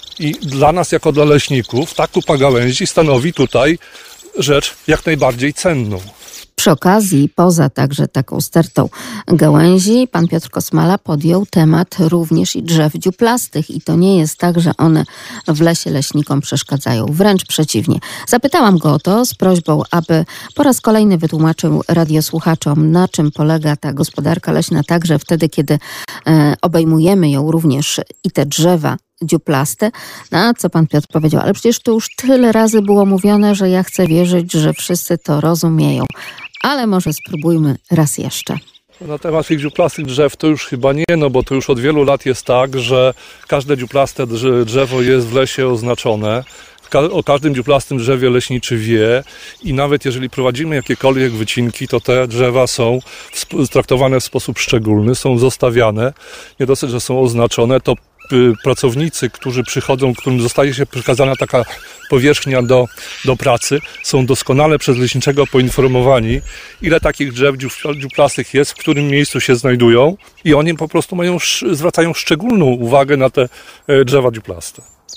Speaker 4: dla nas, jako dla leśników, ta kupa gałęzi stanowi tutaj rzecz jak najbardziej cenną.
Speaker 3: Przy okazji, poza także taką stertą gałęzi, pan Piotr Kosmala podjął temat również i drzew dziuplastych. I to nie jest tak, że one w lesie leśnikom przeszkadzają. Wręcz przeciwnie. Zapytałam go o to z prośbą, aby po raz kolejny wytłumaczył radiosłuchaczom, na czym polega ta gospodarka leśna, także wtedy, kiedy obejmujemy ją również i te drzewa dziuplaste. Na co pan Piotr powiedział, ale przecież to już tyle razy było mówione, że ja chcę wierzyć, że wszyscy to rozumieją. Ale może spróbujmy raz jeszcze.
Speaker 4: Na temat tych dziuplastych drzew to już chyba nie, no bo to już od wielu lat jest tak, że każde dziuplaste drzewo jest w lesie oznaczone. O każdym dziuplastym drzewie leśniczy wie i nawet jeżeli prowadzimy jakiekolwiek wycinki, to te drzewa są traktowane w sposób szczególny, są zostawiane. Nie dosyć, że są oznaczone, to pracownicy, którzy przychodzą, którym zostaje się przekazana taka powierzchnia do pracy, są doskonale przez leśniczego poinformowani, ile takich drzew dziuplastych jest, w którym miejscu się znajdują i oni po prostu zwracają szczególną uwagę na te drzewa dziuplaste.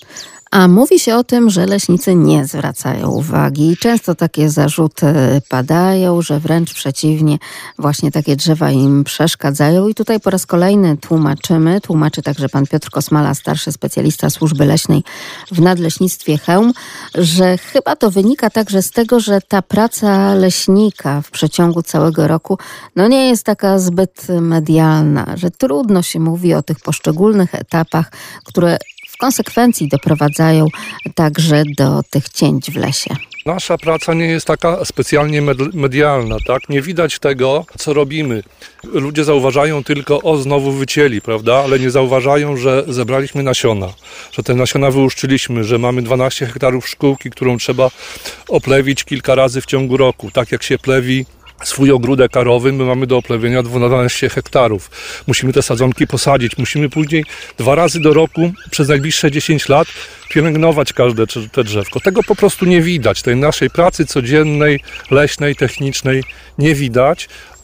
Speaker 3: A mówi się o tym, że leśnicy nie zwracają uwagi. Często takie zarzuty padają, że wręcz przeciwnie, właśnie takie drzewa im przeszkadzają. I tutaj po raz kolejny tłumaczy także pan Piotr Kosmala, starszy specjalista służby leśnej w Nadleśnictwie Chełm, że chyba to wynika także z tego, że ta praca leśnika w przeciągu całego roku nie jest taka zbyt medialna, że trudno się mówi o tych poszczególnych etapach, które w konsekwencji doprowadzają także do tych cięć w lesie.
Speaker 4: Nasza praca nie jest taka specjalnie medialna, tak? Nie widać tego, co robimy. Ludzie zauważają tylko, znowu wycięli, prawda? Ale nie zauważają, że zebraliśmy nasiona, że te nasiona wyłuszczyliśmy, że mamy 12 hektarów szkółki, którą trzeba oplewić kilka razy w ciągu roku. Tak jak się plewi swój ogródek karowy, my mamy do oplewienia 12 hektarów. Musimy te sadzonki posadzić. Musimy później 2 razy do roku przez najbliższe 10 lat pielęgnować każde te drzewko. Tego po prostu nie widać. Tej naszej pracy codziennej, leśnej, technicznej nie widać,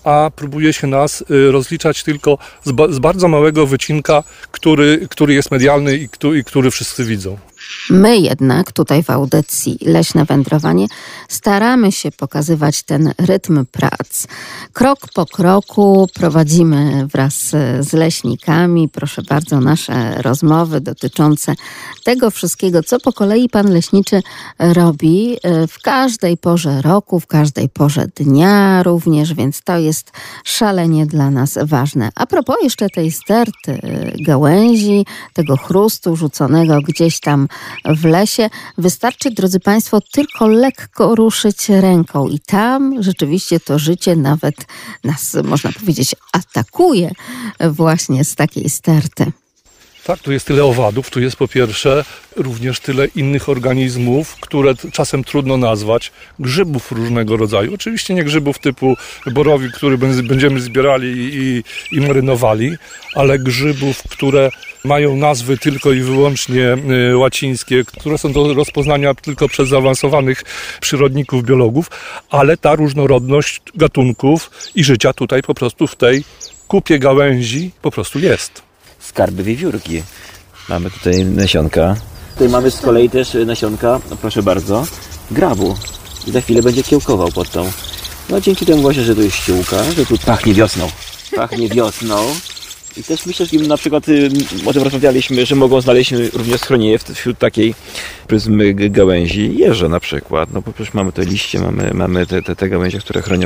Speaker 4: a próbuje się nas rozliczać tylko z bardzo małego wycinka, który jest medialny i który wszyscy widzą.
Speaker 3: My jednak tutaj w audycji Leśne Wędrowanie staramy się pokazywać ten rytm prac. Krok po kroku prowadzimy wraz z leśnikami, proszę bardzo, nasze rozmowy dotyczące tego wszystkiego, co po kolei pan leśniczy robi w każdej porze roku, w każdej porze dnia również, więc to jest szalenie dla nas ważne. A propos jeszcze tej sterty gałęzi, tego chrustu rzuconego gdzieś tam w lesie, wystarczy, drodzy Państwo, tylko lekko ruszyć ręką i tam rzeczywiście to życie nawet nas, można powiedzieć, atakuje właśnie z takiej sterty.
Speaker 4: Tak, tu jest tyle owadów, tu jest po pierwsze również tyle innych organizmów, które czasem trudno nazwać, grzybów różnego rodzaju. Oczywiście nie grzybów typu borowik, który będziemy zbierali i marynowali, ale grzybów, które mają nazwy tylko i wyłącznie łacińskie, które są do rozpoznania tylko przez zaawansowanych przyrodników, biologów, ale ta różnorodność gatunków i życia tutaj po prostu w tej kupie gałęzi po prostu jest.
Speaker 10: Skarby wiewiórki. Mamy tutaj nasionka. Tutaj mamy z kolei też nasionka, no proszę bardzo, grabu. I za chwilę będzie kiełkował pod tą. No dzięki temu właśnie, że tu jest ściółka, że tu pachnie wiosną. Pachnie wiosną. I też myślę, że na przykład o tym rozmawialiśmy, że mogą znaleźć również schronienie wśród takiej pryzmy gałęzi jeże na przykład. No bo przecież mamy te liście, mamy te gałęzie, które chronią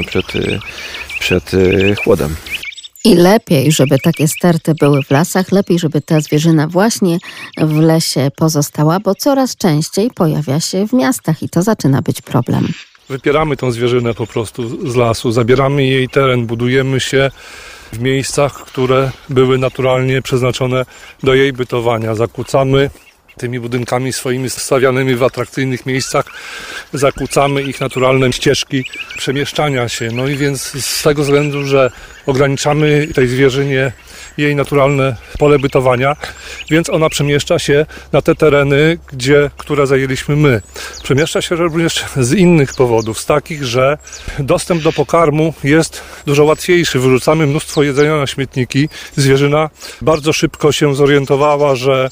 Speaker 10: przed chłodem.
Speaker 3: I lepiej, żeby takie sterty były w lasach, lepiej, żeby ta zwierzyna właśnie w lesie pozostała, bo coraz częściej pojawia się w miastach i to zaczyna być problem.
Speaker 4: Wypieramy tą zwierzynę po prostu z lasu, zabieramy jej teren, budujemy się w miejscach, które były naturalnie przeznaczone do jej bytowania. Zakłócamy tymi budynkami swoimi stawianymi w atrakcyjnych miejscach, zakłócamy ich naturalne ścieżki przemieszczania się. No i więc z tego względu, że ograniczamy tej zwierzynie jej naturalne pole bytowania, więc ona przemieszcza się na te tereny, które zajęliśmy my. Przemieszcza się również z innych powodów, z takich, że dostęp do pokarmu jest dużo łatwiejszy. Wyrzucamy mnóstwo jedzenia na śmietniki. Zwierzyna bardzo szybko się zorientowała, że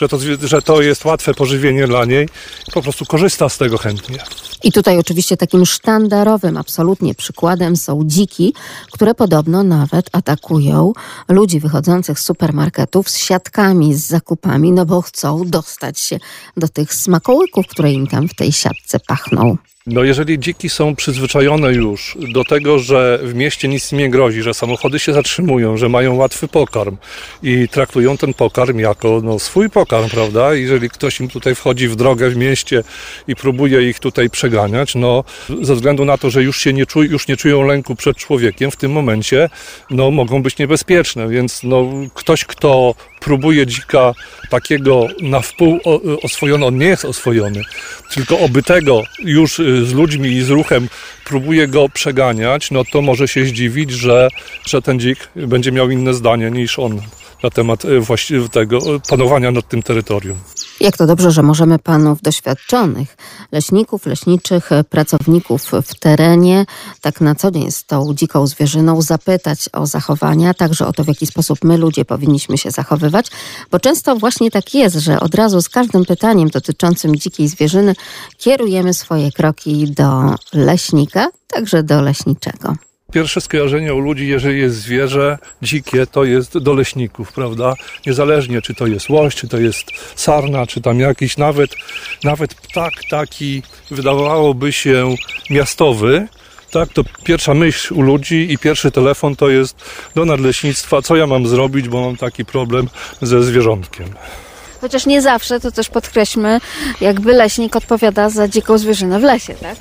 Speaker 4: to jest łatwe pożywienie dla niej i po prostu korzysta z tego chętnie.
Speaker 3: I tutaj oczywiście takim sztandarowym absolutnie przykładem są dziki, które podobno nawet atakują ludzi wychodzących z supermarketów z siatkami, z zakupami, no bo chcą dostać się do tych smakołyków, które im tam w tej siatce pachną.
Speaker 4: No jeżeli dziki są przyzwyczajone już do tego, że w mieście nic im nie grozi, że samochody się zatrzymują, że mają łatwy pokarm i traktują ten pokarm jako swój pokarm, prawda? Jeżeli ktoś im tutaj wchodzi w drogę w mieście i próbuje ich tutaj przeganiać, ze względu na to, że już nie czują lęku przed człowiekiem, w tym momencie mogą być niebezpieczne, więc ktoś, kto próbuje dzika takiego na wpół oswojony, on nie jest oswojony, tylko obytego już z ludźmi i z ruchem próbuje go przeganiać, to może się zdziwić, że ten dzik będzie miał inne zdanie niż on na temat tego panowania nad tym terytorium.
Speaker 3: Jak to dobrze, że możemy panów doświadczonych, leśników, leśniczych, pracowników w terenie, tak na co dzień z tą dziką zwierzyną zapytać o zachowania, także o to, w jaki sposób my, ludzie, powinniśmy się zachowywać, bo często właśnie tak jest, że od razu z każdym pytaniem dotyczącym dzikiej zwierzyny kierujemy swoje kroki do leśnika, także do leśniczego.
Speaker 4: Pierwsze skojarzenie u ludzi, jeżeli jest zwierzę dzikie, to jest do leśników, prawda? Niezależnie, czy to jest łoś, czy to jest sarna, czy tam jakiś nawet ptak taki, wydawałoby się miastowy, tak? To pierwsza myśl u ludzi i pierwszy telefon to jest do nadleśnictwa, co ja mam zrobić, bo mam taki problem ze zwierzątkiem.
Speaker 5: Chociaż nie zawsze, to też podkreślmy, jakby leśnik odpowiada za dziką zwierzynę w lesie, tak?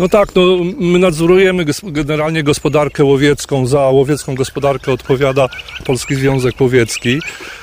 Speaker 4: My nadzorujemy generalnie gospodarkę łowiecką. Za łowiecką gospodarkę odpowiada Polski Związek Łowiecki.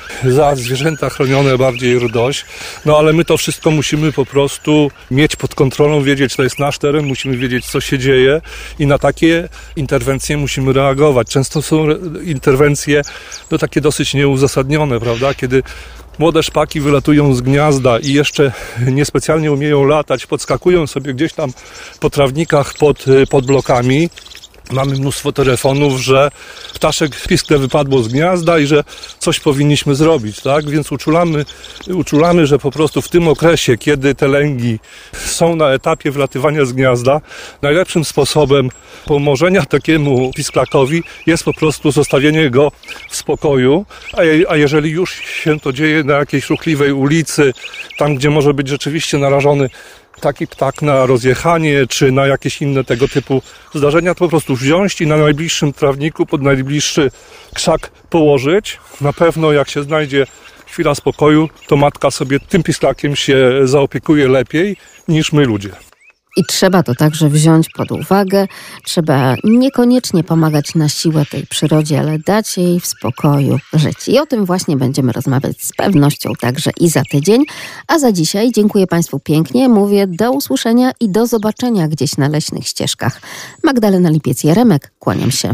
Speaker 4: Za zwierzęta chronione bardziej RDOŚ. Ale my to wszystko musimy po prostu mieć pod kontrolą, wiedzieć, to jest nasz teren, musimy wiedzieć, co się dzieje i na takie interwencje musimy reagować. Często są interwencje takie dosyć nieuzasadnione, prawda? Kiedy młode szpaki wylatują z gniazda i jeszcze niespecjalnie umieją latać, podskakują sobie gdzieś tam po trawnikach pod blokami, Mamy mnóstwo telefonów, że ptaszek piskle wypadło z gniazda i że coś powinniśmy zrobić, tak? Więc uczulamy, że po prostu w tym okresie, kiedy te lęgi są na etapie wylatywania z gniazda, najlepszym sposobem pomożenia takiemu pisklakowi jest po prostu zostawienie go w spokoju, a jeżeli już się to dzieje na jakiejś ruchliwej ulicy, tam gdzie może być rzeczywiście narażony taki ptak na rozjechanie, czy na jakieś inne tego typu zdarzenia, to po prostu wziąć i na najbliższym trawniku, pod najbliższy krzak położyć. Na pewno jak się znajdzie chwila spokoju, to matka sobie tym pisklakiem się zaopiekuje lepiej niż my ludzie.
Speaker 3: I trzeba to także wziąć pod uwagę. Trzeba niekoniecznie pomagać na siłę tej przyrodzie, ale dać jej w spokoju żyć. I o tym właśnie będziemy rozmawiać z pewnością także i za tydzień. A za dzisiaj dziękuję Państwu pięknie. Mówię do usłyszenia i do zobaczenia gdzieś na leśnych ścieżkach. Magdalena Lipiec-Jaremek, kłaniam się.